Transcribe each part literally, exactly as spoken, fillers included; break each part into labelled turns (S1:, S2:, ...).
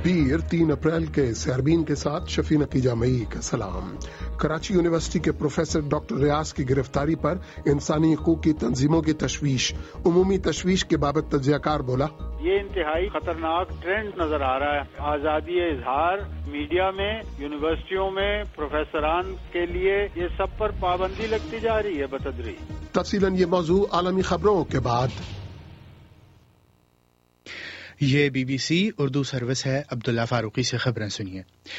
S1: پیر تین اپریل کے سیربین کے ساتھ شفیع نتیجہ مئی کا سلام۔ کراچی یونیورسٹی کے پروفیسر ڈاکٹر ریاض کی گرفتاری پر انسانی حقوق کی تنظیموں کی تشویش۔ عمومی تشویش کے بابت تجزیہ کار بولا،
S2: یہ انتہائی خطرناک ٹرینڈ نظر آ رہا ہے۔ آزادی اظہار میڈیا میں، یونیورسٹیوں میں، پروفیسران کے لیے یہ سب پر پابندی لگتی جا رہی ہے بتدریج۔
S1: تفصیلاً یہ موضوع عالمی خبروں کے بعد۔
S3: یہ B B C Urdu service ہے۔ عبداللہ فاروقی سے خبریں سنیے۔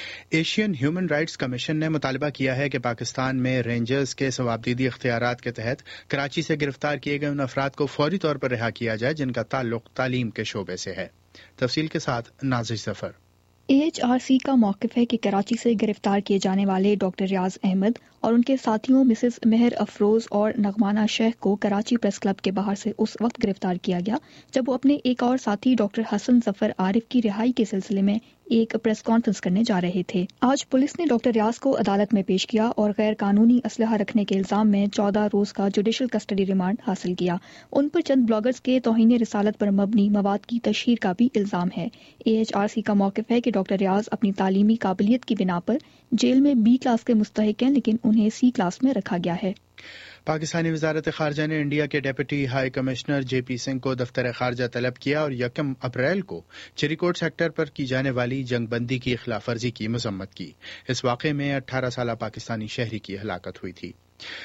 S3: ایشین ہیومن رائٹس کمیشن نے مطالبہ کیا ہے کہ پاکستان میں رینجرز کے ثوابدیدی اختیارات کے تحت کراچی سے گرفتار کیے گئے ان افراد کو فوری طور پر رہا کیا جائے جن کا تعلق تعلیم کے شعبے سے ہے۔ تفصیل کے ساتھ نازش ظفر۔
S4: اے ایچ آر سی کا موقف ہے کہ کراچی سے گرفتار کیے جانے والے ڈاکٹر ریاض احمد اور ان کے ساتھیوں مسز مہر افروز اور نغمانہ شیخ کو کراچی پریس کلب کے باہر سے اس وقت گرفتار کیا گیا جب وہ اپنے ایک اور ساتھی ڈاکٹر حسن ظفر عارف کی رہائی کے سلسلے میں ایک پریس کانفرنس کرنے جا رہے تھے۔ آج پولیس نے ڈاکٹر ریاض کو عدالت میں پیش کیا اور غیر قانونی اسلحہ رکھنے کے الزام میں چودہ روز کا جوڈیشل کسٹڈی ریمانڈ حاصل کیا۔ ان پر چند بلاگرز کے توہین رسالت پر مبنی مواد کی تشہیر کا بھی الزام ہے۔ اے ایچ آر سی کا موقف ہے کہ ڈاکٹر ریاض اپنی تعلیمی قابلیت کی بنا پر جیل میں بی کلاس کے مستحق ہیں لیکن انہیں سی کلاس میں رکھا گیا ہے۔
S3: پاکستانی وزارت خارجہ نے انڈیا کے deputy high commissioner J P Singh کو دفتر خارجہ طلب کیا اور یکم اپریل کو چریکوٹ سیکٹر پر کی جانے والی جنگ بندی کی خلاف ورزی کی مذمت کی۔ اس واقعے میں اٹھارہ سالہ پاکستانی شہری کی ہلاکت ہوئی تھی۔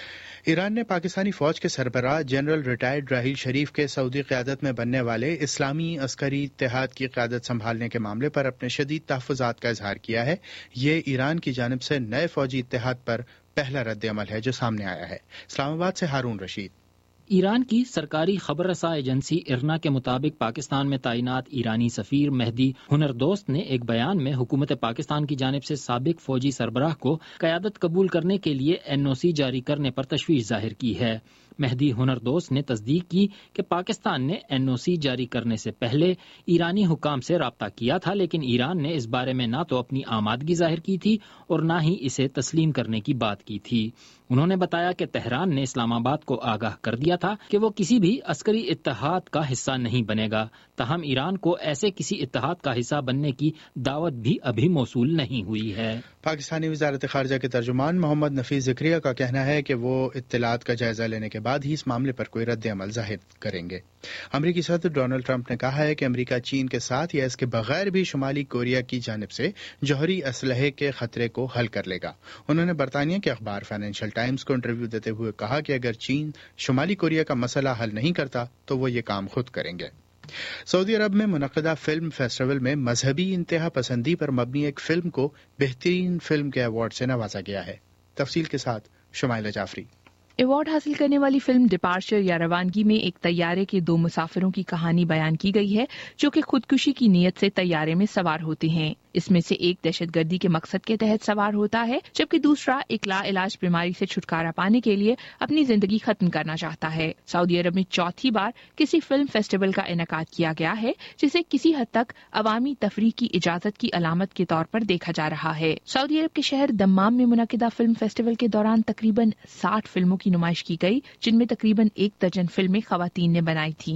S3: ایران نے پاکستانی فوج کے سربراہ جنرل ریٹائرڈ راحیل شریف کے سعودی قیادت میں بننے والے اسلامی عسکری اتحاد کی قیادت سنبھالنے کے معاملے پر اپنے شدید تحفظات کا اظہار کیا ہے۔ یہ ایران کی جانب سے نئے فوجی اتحاد پر پہلا رد عمل ہے جو سامنے آیا ہے۔ اسلام آباد سے ہارون رشید۔
S5: ایران کی سرکاری خبر رساں ایجنسی ارنا کے مطابق پاکستان میں تعینات ایرانی سفیر مہدی ہنردوست نے ایک بیان میں حکومت پاکستان کی جانب سے سابق فوجی سربراہ کو قیادت قبول کرنے کے لیے این او سی جاری کرنے پر تشویش ظاہر کی ہے۔ مہدی ہنردوست نے تصدیق کی کہ پاکستان نے این او سی جاری کرنے سے پہلے ایرانی حکام سے رابطہ کیا تھا لیکن ایران نے اس بارے میں نہ تو اپنی آمادگی ظاہر کی تھی اور نہ ہی اسے تسلیم کرنے کی بات کی تھی۔ انہوں نے بتایا کہ تہران نے اسلام آباد کو آگاہ کر دیا تھا کہ وہ کسی بھی عسکری اتحاد کا حصہ نہیں بنے گا، تاہم ایران کو ایسے کسی اتحاد کا حصہ بننے کی دعوت بھی ابھی موصول نہیں ہوئی ہے۔
S3: پاکستانی وزارت خارجہ کے ترجمان محمد نفیس ذکریہ کا کہنا ہے کہ وہ اطلاعات کا جائزہ لینے کے بعد ہی اس معاملے پر کوئی رد عمل ظاہر کریں گے۔ امریکی صدر ڈونلڈ ٹرمپ نے کہا ہے کہ امریکہ چین کے ساتھ یا اس کے بغیر بھی شمالی کوریا کی جانب سے جوہری اسلحے کے خطرے کو حل کر لے گا۔ انہوں نے برطانیہ کے اخبار فائنینشل ٹائمز کو انٹرویو دیتے ہوئے کہا کہ اگر چین شمالی کوریا کا مسئلہ حل نہیں کرتا تو وہ یہ کام خود کریں گے۔ سعودی عرب میں منعقدہ فلم فیسٹیول میں مذہبی انتہا پسندی پر مبنی ایک فلم کو بہترین فلم کے ایوارڈ سے نوازا گیا ہے۔ تفصیل کے ساتھ شمائلہ جعفری۔
S6: ایوارڈ حاصل کرنے والی فلم ڈپارچر یا روانگی میں ایک طیارے کے دو مسافروں کی کہانی بیان کی گئی ہے جو کہ خودکشی کی نیت سے طیارے میں سوار ہوتے ہیں۔ اس میں سے ایک دہشت گردی کے مقصد کے تحت سوار ہوتا ہے جبکہ دوسرا ایک لا علاج بیماری سے چھٹکارا پانے کے لیے اپنی زندگی ختم کرنا چاہتا ہے۔ سعودی عرب میں چوتھی بار کسی فلم فیسٹیول کا انعقاد کیا گیا ہے جسے کسی حد تک عوامی تفریح کی اجازت کی علامت کے طور پر دیکھا جا رہا ہے۔ سعودی عرب کے شہر دمام میں منعقدہ فلم فیسٹیول کے دوران تقریباً ساٹھ فلموں کی نمائش کی گئی جن میں تقریباً ایک درجن فلمیں خواتین نے بنائی تھیں۔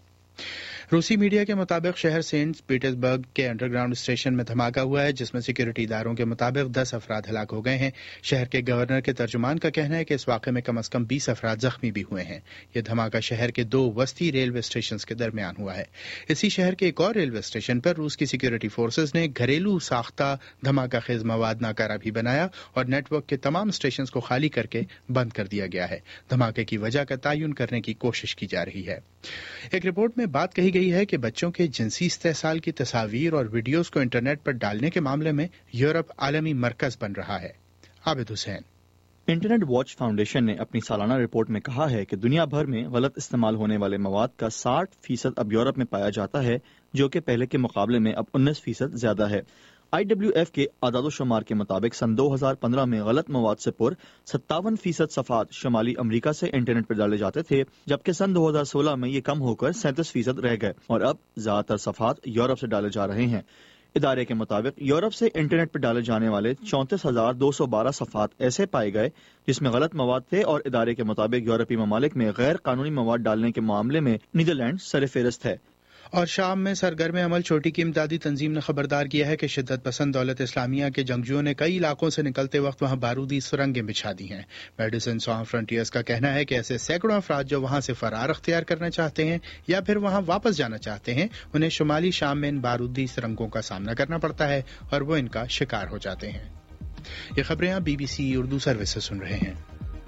S3: روسی میڈیا کے مطابق شہر سینٹ پیٹرز برگ کے انڈر گراؤنڈ اسٹیشن میں دھماکہ ہوا ہے جس میں سیکورٹی اداروں کے مطابق دس افراد ہلاک ہو گئے ہیں۔ شہر کے گورنر کے ترجمان کا کہنا ہے کہ اس واقعے میں کم از کم بیس افراد زخمی بھی ہوئے ہیں۔ یہ دھماکہ شہر کے دو وسطی ریلوے اسٹیشنز کے درمیان ہوا ہے۔ اسی شہر کے ایک اور ریلوے اسٹیشن پر روس کی سیکورٹی فورسز نے گھریلو ساختہ دھماکہ خیز مواد ناکارہ بھی بنایا اور نیٹ ورک کے تمام اسٹیشنز کو خالی کر کے بند کر دیا گیا ہے۔ دھماکے کی وجہ کا تعین کرنے کی کوشش کی جا رہی ہے۔ ایک رپورٹ میں بات کہی گئی ہے کہ بچوں کے جنسی استحصال کی تصاویر اور ویڈیوز کو انٹرنیٹ پر ڈالنے کے معاملے میں یورپ عالمی مرکز بن رہا ہے۔ Abid Hussain.
S7: Internet watch foundation نے اپنی سالانہ رپورٹ میں کہا ہے کہ دنیا بھر میں غلط استعمال ہونے والے مواد کا ساٹھ فیصد اب یورپ میں پایا جاتا ہے جو کہ پہلے کے مقابلے میں اب انیس فیصد زیادہ ہے۔ آئی ڈبلیو ایف کے اعداد و شمار کے مطابق سن دو ہزار پندرہ میں غلط مواد سے پر ستاون فیصد صفحات شمالی امریکہ سے انٹرنیٹ پر ڈالے جاتے تھے جبکہ سن دو ہزار سولہ میں یہ کم ہو کر سینتیس فیصد رہ گئے اور اب زیادہ تر صفحات یورپ سے ڈالے جا رہے ہیں۔ ادارے کے مطابق یورپ سے انٹرنیٹ پر ڈالے جانے والے چونتیس ہزار دو سو بارہ صفحات ایسے پائے گئے جس میں غلط مواد تھے اور ادارے کے مطابق یورپی ممالک میں غیر قانونی مواد ڈالنے کے معاملے میں نیدرلینڈ سر فہرست ہے۔
S3: اور شام میں سرگرم عمل چوٹی کی امدادی تنظیم نے خبردار کیا ہے کہ شدت پسند دولت اسلامیہ کے جنگجوؤں نے کئی علاقوں سے نکلتے وقت وہاں بارودی سرنگیں بچھا دی ہیں۔ میڈیسن سان فرنٹیئرز کا کہنا ہے کہ ایسے سینکڑوں افراد جو وہاں سے فرار اختیار کرنا چاہتے ہیں یا پھر وہاں واپس جانا چاہتے ہیں، انہیں شمالی شام میں ان بارودی سرنگوں کا سامنا کرنا پڑتا ہے اور وہ ان کا شکار ہو جاتے ہیں۔ یہ خبریں آپ B B C Urdu service سے سن رہے ہیں۔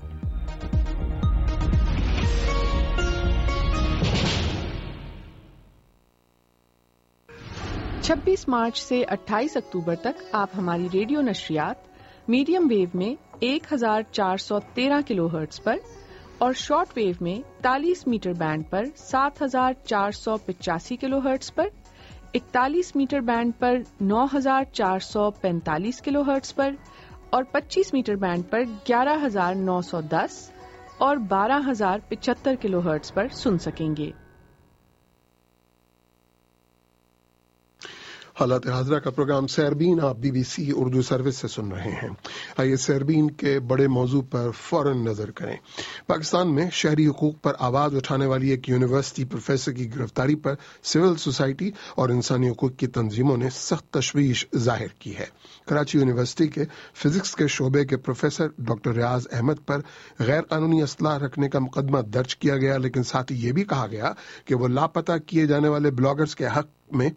S8: چھبیس مارچ سے اٹھائیس اکتوبر تک آپ ہماری ریڈیو نشریات میڈیم ویو میں ایک ہزار چار سو تیرہ کلو ہرٹز پر اور شارٹ ویو میں اکتالیس میٹر بینڈ پر سات ہزار چار سو پچاسی کلو ہرٹز پر، اکتالیس میٹر بینڈ پر نو ہزار چار سو پینتالیس کلو ہرٹز پر اور پچیس میٹر بینڈ پر گیارہ ہزار نو سو دس اور بارہ ہزار پچہتر کلو ہرٹز پر سن سکیں گے۔
S1: حالات حاضرہ کا پروگرام سیربین آپ B B C Urdu service سے سن رہے ہیں۔ آئیے سیربین کے بڑے موضوع پر فوراً نظر کریں۔ پاکستان میں شہری حقوق پر آواز اٹھانے والی ایک یونیورسٹی پروفیسر کی گرفتاری پر سول سوسائٹی اور انسانی حقوق کی تنظیموں نے سخت تشویش ظاہر کی ہے۔ کراچی یونیورسٹی کے فزکس کے شعبے کے پروفیسر ڈاکٹر ریاض احمد پر غیر قانونی اسلحہ رکھنے کا مقدمہ درج کیا گیا، لیکن ساتھ ہی یہ بھی کہا گیا کہ وہ لاپتہ کیے جانے والے بلاگرز کے حق میں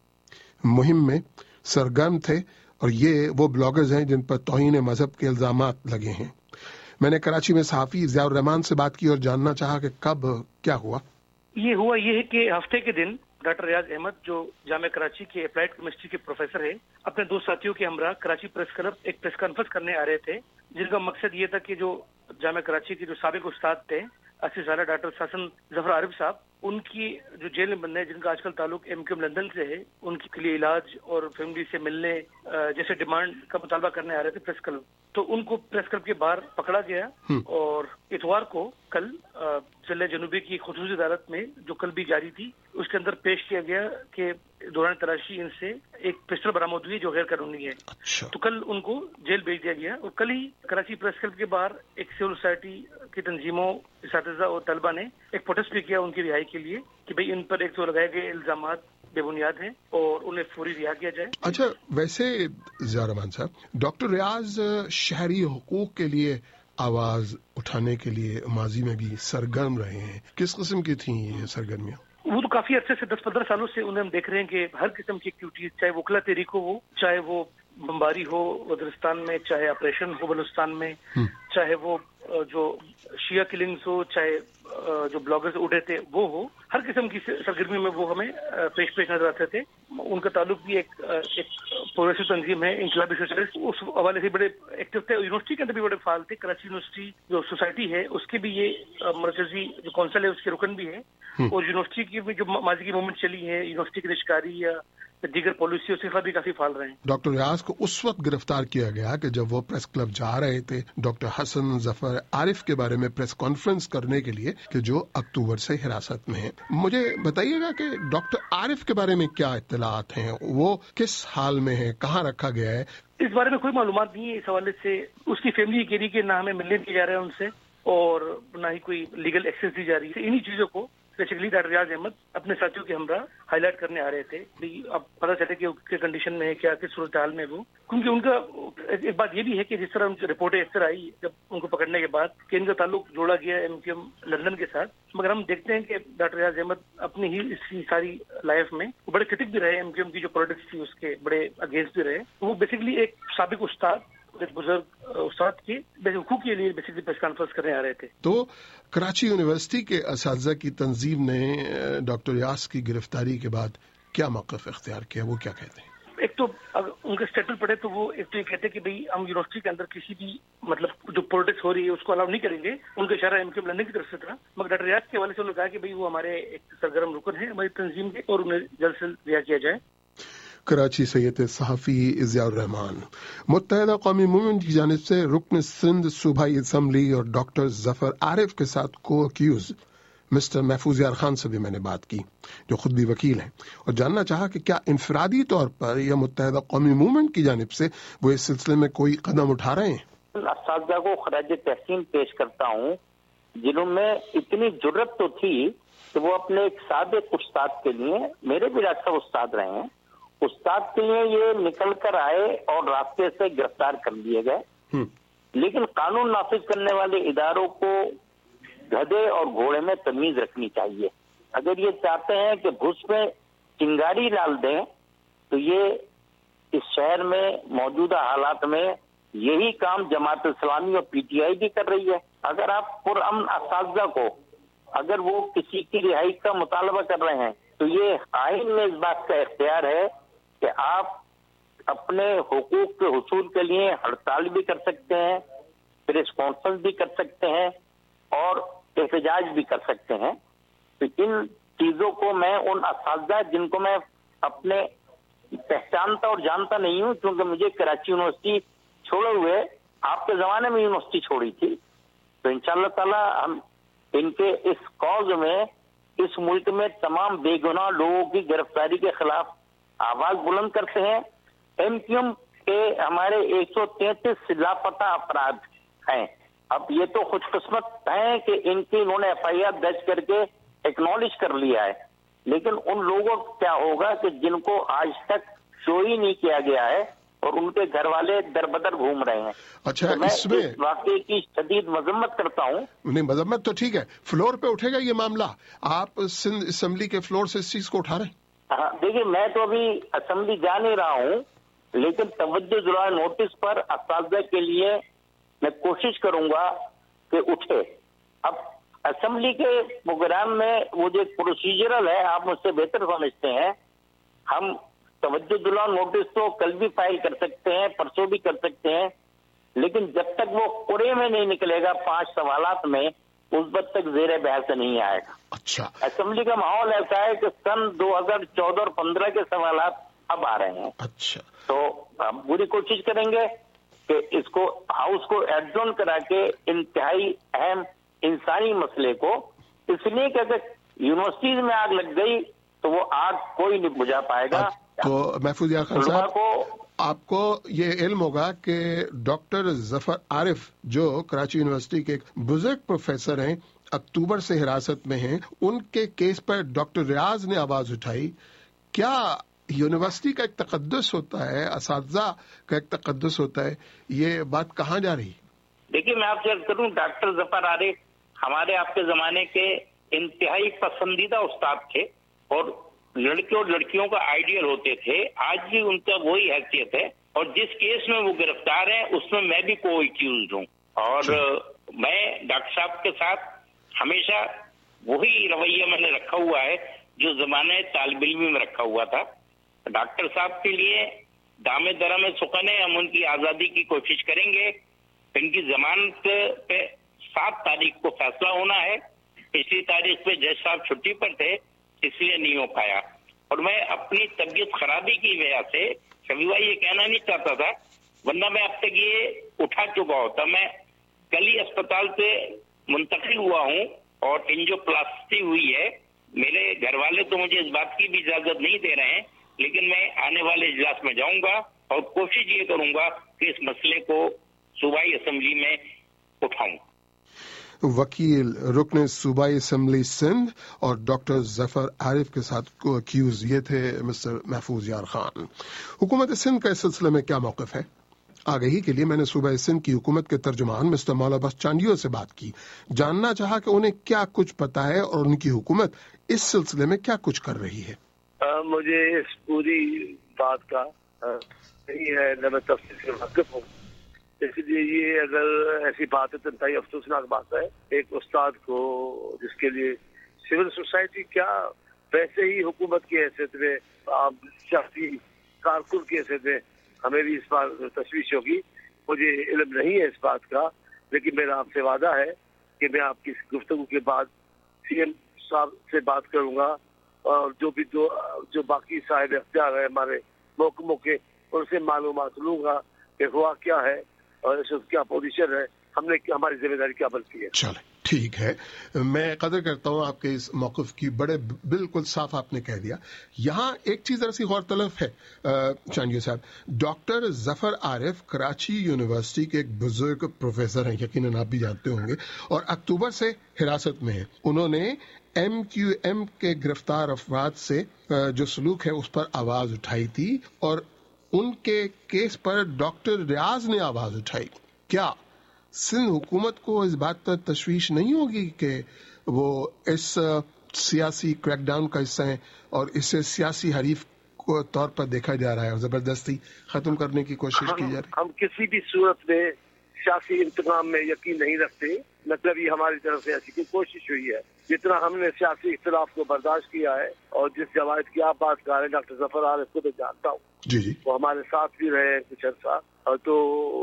S1: مہم میں سرگرم تھے اور یہ وہ بلاگرز ہیں جن پر توہین مذہب کے الزامات لگے ہیں۔ میں نے کراچی میں صحافی ضیاء الرحمان سے بات کی اور جاننا چاہا کہ کب کیا ہوا۔
S9: یہ ہوا یہ ہے کہ ہفتے کے دن ڈاکٹر ریاض احمد جو جامعہ کراچی کے اپلائیڈ کیمسٹری کے پروفیسر ہیں، اپنے دو ساتھیوں کے ہمراہ کراچی پریس کلب ایک پریس کانفرنس کرنے آ رہے تھے، جن کا مقصد یہ تھا کہ جو جامعہ کراچی کے جو سابق استاد تھے اسی سالہ ڈاکٹر حسن ظفر عارف صاحب، ان کی جو جیل میں بند ہے، جن کا آج کل تعلق ایم کیو ایم لندن سے ہے، ان کے لیے علاج اور فیملی سے ملنے جیسے ڈیمانڈ کا مطالبہ کرنے آ رہے تھے پریس کلب، تو ان کو پریس کلب کے باہر پکڑا گیا اور اتوار کو کل ضلع جنوبی کی خصوصی عدالت میں جو کل بھی جاری تھی اس کے اندر پیش کیا گیا کہ دوران تلاشی ان سے ایک پسٹل برآمد ہوئی جو غیر قانونی ہے۔ تو کل ان کو جیل بھیج دیا گیا اور کل ہی کراچی پریس کلب کے باہر ایک سول سوسائٹی کی تنظیموں، اساتذہ اور طلبہ نے ایک پروٹیسٹ بھی کیا ان کی رہائی کے لیے کہ بھئی ان پر ایک تو لگائے گئے الزامات بے بنیاد ہیں اور انہیں فوری رہا کیا جائے۔
S1: اچھا، ویسے ضیاء الرحمان صاحب، ڈاکٹر ریاض شہری حقوق کے لیے آواز اٹھانے کے لیے ماضی میں بھی سرگرم رہے ہیں، کس قسم کی تھیں یہ سرگرمیاں؟
S9: وہ تو کافی عرصے سے دس پندرہ سالوں سے انہیں ہم دیکھ رہے ہیں کہ ہر قسم کی ایکٹیویٹیز، چاہے وکلا تحریک ہو، چاہے وہ بمباری ہو وزیرستان میں، چاہے آپریشن ہو بلوچستان میں، چاہے وہ جو شیعہ کلنگز ہو، چاہے جو بلاگرز اڑے تھے وہ ہو، ہر قسم کی سرگرمی میں وہ ہمیں پیش پیش نظر آتے تھے۔ ان کا تعلق بھی ایک ایک پروگریسو تنظیم ہے انقلابی سوشلسٹ، اس حوالے سے بڑے ایکٹیو تھے۔ یونیورسٹی کے اندر بھی بڑے فعال تھے۔ کراچی یونیورسٹی جو سوسائٹی ہے اس کے بھی یہ مرکزی جو کونسل ہے اس کے رکن بھی ہے، اور یونیورسٹی کی بھی جو ماضی کی موومنٹ چلی ہے یونیورسٹی کی رشکاری یا دیگر پالیسی، اس کے خلاف بھی کافی فعال رہے ہیں۔
S1: ڈاکٹر ریاض کو اس وقت گرفتار کیا گیا کہ جب وہ پریس کلب جا رہے تھے ڈاکٹر حسن ظفر عارف کے بارے میں پریس کانفرنس کرنے کے لیے کہ جو اکتوبر سے حراست میں ہیں۔ مجھے بتائیے گا کہ ڈاکٹر عارف کے بارے میں کیا اطلاعات ہیں، وہ کس حال میں ہے، کہاں رکھا گیا ہے؟
S9: اس بارے میں کوئی معلومات نہیں ہے۔ اس حوالے سے اس کی فیملی کہہ رہی کہ نہ ہمیں ملنے دیا جا رہا ہے ان سے اور نہ ہی کوئی لیگل ایکسیس دی جا رہی ہے۔ انہی چیزوں کو بیسیکلی ڈاکٹر ریاض احمد اپنے ساتھیوں کے ہمراہ ہائی لائٹ کرنے آ رہے تھے۔ اب پتہ چلے کہ کس کنڈیشن میں ہے، کیا کس صورتحال میں وہ، کیونکہ ان کا ایک بات یہ بھی ہے کہ جس طرح ان کی رپورٹیں اس طرح آئی جب ان کو پکڑنے کے بعد کہ ان کا تعلق جوڑا گیا ایم کیو ایم لندن کے ساتھ، مگر ہم دیکھتے ہیں کہ ڈاکٹر ریاض احمد اپنی ہی اس کی ساری لائف میں بڑے کرٹک بھی رہے، ایم کیو ایم کی جو پالیٹکس تھی اس کے بڑے اگینسٹ بھی رہے۔ وہ بیسیکلی ایک سابق استاد، ایک بزرگ استاد کے حقوق کے لیے بیسیکلی پریس کانفرنس کرنے آ رہے تھے۔
S1: تو کراچی یونیورسٹی کے اساتذہ کی تنظیم نے ڈاکٹر ریاض کی گرفتاری کے بعد کیا موقف اختیار کیا، وہ کیا کہتے ہیں؟
S9: ایک تو اگر ان کا اسٹیٹمنٹ پڑھے تو وہ ایک تو یہ کہتے ہیں کہ بھئی ہم یونیورسٹی کے اندر کسی بھی مطلب جو پولیٹکس ہو رہی ہے اس کو الاؤ نہیں کریں گے۔ ان کا اشارہ ایم کیو ایم لندن کی طرف سے تھا، مگر ڈاکٹر ریاض کے حوالے سے انہوں نے کہا کہ بھئی وہ ہمارے ایک سرگرم رکن ہے ہماری تنظیم کے اور انہیں جلد سے جلد رہا کیا جائے۔
S1: کراچی سے یہ صحافی ضیاء الرحمان۔ متحدہ قومی موومنٹ کی جانب سے رکن سندھ صوبائی اسمبلی اور ڈاکٹر ظفر عارف کے ساتھ کو اکیوز مسٹر محفوظ یار خان سے بھی میں نے بات کی، جو خود بھی وکیل ہیں، اور جاننا چاہا کہ کیا انفرادی طور پر یا متحدہ قومی موومنٹ کی جانب سے وہ اس سلسلے میں کوئی قدم اٹھا رہے ہیں۔
S10: اساتذہ کو خراج تحسین پیش کرتا ہوں جنہوں میں اتنی جرت تو تھی کہ وہ اپنے ایک سابق استاد کے لیے، میرے بھی ڈاکٹر صاحب استاد رہے ہیں، استاد کے لیے یہ نکل کر آئے اور راستے سے گرفتار کر لیے گئے. لیکن قانون نافذ کرنے والے اداروں کو گدھے اور گھوڑے میں تمیز رکھنی چاہیے. اگر یہ چاہتے ہیں کہ گھس میں چنگاری ڈال دیں تو یہ اس شہر میں موجودہ حالات میں یہی کام جماعت اسلامی اور پی ٹی آئی بھی کر رہی ہے. اگر آپ پرامن اساتذہ کو اگر وہ کسی کی رہائی کا مطالبہ کر رہے ہیں تو یہ آئین میں اس بات کا اختیار ہے کہ آپ اپنے حقوق کے حصول کے لیے ہڑتال بھی کر سکتے ہیں، پریس کانفرنس بھی کر سکتے ہیں اور احتجاج بھی کر سکتے ہیں. تو ان چیزوں کو میں ان اساتذہ جن کو میں اپنے پہچانتا اور جانتا نہیں ہوں، کیونکہ مجھے کراچی یونیورسٹی چھوڑے ہوئے آپ کے زمانے میں یونیورسٹی چھوڑی تھی، تو انشاءاللہ تعالی ہم ان کے اس کاز میں اس ملک میں تمام بے گناہ لوگوں کی گرفتاری کے خلاف آواز بلند کرتے ہیں. ایم کیو ایم کے ہمارے ایک سو تینتیس لاپتہ افراد ہیں. اب یہ تو خوش قسمت ہیں کہ ان کی انہوں نے ایف آئی آر درج کر کے ایکنالج کر لیا ہے، لیکن ان لوگوں کو کیا ہوگا کہ جن کو آج تک شو ہی نہیں کیا گیا ہے اور ان کے گھر والے در بدر گھوم رہے ہیں.
S1: اچھا،
S10: تو میں
S1: اس میں
S10: اس واقعے کی شدید مذمت کرتا ہوں.
S1: نہیں، مذمت تو ٹھیک ہے، فلور پہ اٹھے گا یہ معاملہ؟ آپ سندھ اسمبلی کے فلور سے اس چیز کو اٹھا رہے ہیں؟
S10: ہاں دیکھیے، میں تو ابھی اسمبلی جا نہیں رہا ہوں، لیکن توجہ دلائے نوٹس پر اساتذہ کے لیے میں کوشش کروں گا کہ اٹھے. اب اسمبلی کے پروگرام میں وہ جو پروسیجرل ہے، آپ مجھ سے بہتر سمجھتے ہیں، ہم توجہ دلائے نوٹس تو کل بھی فائل کر سکتے ہیں، پرسوں بھی کر سکتے ہیں، لیکن جب تک وہ قرے میں نہیں نکلے گا پانچ سوالات میں، اس وقت تک زیر بحث نہیں آئے گا.
S1: اچھا،
S10: اسمبلی کا ماحول ایسا ہے کہ سن دو ہزار چودہ اور پندرہ کے سوالات اب آ رہے ہیں.
S1: اچھا،
S10: تو ہم پوری کوشش کریں گے کہ اس کو ہاؤس کو ایڈجورن کرا کے انتہائی اہم انسانی مسئلے کو، اس لیے کہ اگر یونیورسٹیز میں آگ لگ گئی تو وہ آگ کوئی نہیں بجھا پائے گا.
S1: تو محفوظ یار خان صاحب، آپ کو یہ علم ہوگا کہ ڈاکٹر ظفر عارف جو کراچی یونیورسٹی کے ایک بزرگ پروفیسر ہیں، اکتوبر سے حراست میں ہیں، ان کے کیس پر ڈاکٹر ریاض نے آواز اٹھائی. کیا یونیورسٹی کا ایک تقدس ہوتا ہے، اساتذہ کا ایک تقدس ہوتا ہے؟ یہ بات کہاں جا رہی؟
S10: دیکھیے، میں آپ سے عرض کروں، ڈاکٹر ظفر عارف ہمارے آپ کے زمانے کے انتہائی پسندیدہ استاد تھے اور لڑکے اور لڑکیوں کا آئیڈیل ہوتے تھے. آج بھی ان کا وہی حیثیت ہے، اور جس کیس میں وہ گرفتار ہیں اس میں میں بھی کو ایکیوزڈ ہوں، اور میں ڈاکٹر صاحب کے ساتھ ہمیشہ وہی رویہ میں نے رکھا ہوا ہے جو زمانے طالب علمی میں رکھا ہوا تھا. ڈاکٹر صاحب کے لیے دام درم سخن ہے، ہم ان کی آزادی کی کوشش کریں گے. ان کی ضمانت پہ سات تاریخ کو فیصلہ ہونا ہے. پچھلی تاریخ پہ جج صاحب چھٹی پر تھے، اس لیے نہیں ہو پایا، اور میں اپنی طبیعت خرابی کی وجہ سے کبھی بھائی یہ کہنا نہیں چاہتا تھا، ورنہ میں اب تک یہ اٹھا چکا ہوتا. میں کل ہی اسپتال سے منتقل ہوا ہوں اور انجیوپلاسٹی ہوئی ہے. میرے گھر والے تو مجھے اس بات کی بھی اجازت نہیں دے رہے ہیں، لیکن میں آنے والے اجلاس میں جاؤں گا اور کوشش یہ کروں گا کہ اس مسئلے کو صوبائی اسمبلی میں اٹھاؤں.
S1: وکیل رکن صوبائی اسمبلی سندھ اور ڈاکٹر ظفر عارف کے ساتھ کو اکیوز یہ تھے مسٹر محفوظ یار خان. حکومت سندھ کا اس سلسلے میں کیا موقف ہے؟ آگہی کے لیے میں نے صوبہ سندھ کی حکومت کے ترجمان مسٹر مولا بخش چانڈیو سے بات کی. جاننا چاہا کہ انہیں کیا کچھ پتا ہے اور ان کی حکومت اس سلسلے میں کیا کچھ کر رہی ہے.
S11: آ, مجھے اس پوری بات کا نہیں ہے، نہ میں تفصیل سے واقف ہوں، اس لیے یہ اگر ایسی بات ہے تو انتہائی افسوسناک بات ہے. ایک استاد کو جس کے لیے سول سوسائٹی کیا ویسے ہی حکومت کی حیثیت میں، آپ شخصی کارکن کی حیثیت میں ہمیں بھی اس بار تشویش ہوگی. مجھے علم نہیں ہے اس بات کا، لیکن میرا آپ سے وعدہ ہے کہ میں آپ کی گفتگو کے بعد سی ایم صاحب سے بات کروں گا، اور جو بھی جو جو باقی صاحب اختیار ہے ہمارے محکموں کے، ان سے معلومات لوں گا کہ ہوا کیا ہے اور اس وقت کیا پوزیشن ہے، ہم نے ہماری ذمہ داری کیا بنتی ہے.
S1: چلے ٹھیک ہے، میں قدر کرتا ہوں آپ کے اس موقف کی، بڑے بالکل صاف آپ نے کہہ دیا. یہاں ایک چیز ایسی غور طلب ہے چانڈیو صاحب، ڈاکٹر ظفر عارف کراچی یونیورسٹی کے ایک بزرگ پروفیسر ہیں، یقیناً آپ بھی جانتے ہوں گے، اور اکتوبر سے حراست میں ہیں. انہوں نے ایم کیو ایم کے گرفتار افراد سے جو سلوک ہے اس پر آواز اٹھائی تھی اور ان کے کیس پر ڈاکٹر ریاض نے آواز اٹھائی. کیا سندھ حکومت کو اس بات پر تشویش نہیں ہوگی کہ وہ اس سیاسی کریک ڈاؤن کا حصہ ہیں اور اسے سیاسی حریف کو طور پر دیکھا جا رہا ہے اور زبردستی ختم کرنے کی کوشش کی جا رہی ہے؟
S11: ہم کسی بھی صورت میں سیاسی انتقام میں یقین نہیں رکھتے، مطلب یہ ہماری طرف سے ایسی کوئی کوشش ہوئی ہے. جتنا ہم نے سیاسی اختلاف کو برداشت کیا ہے اور جس جماعت کی آپ بات کر رہے ہیں ڈاکٹر ظفر عارف کو میں جانتا ہوں،
S1: جی جی
S11: وہ ہمارے ساتھ بھی رہے ہیں کچھ عرصہ، اور تو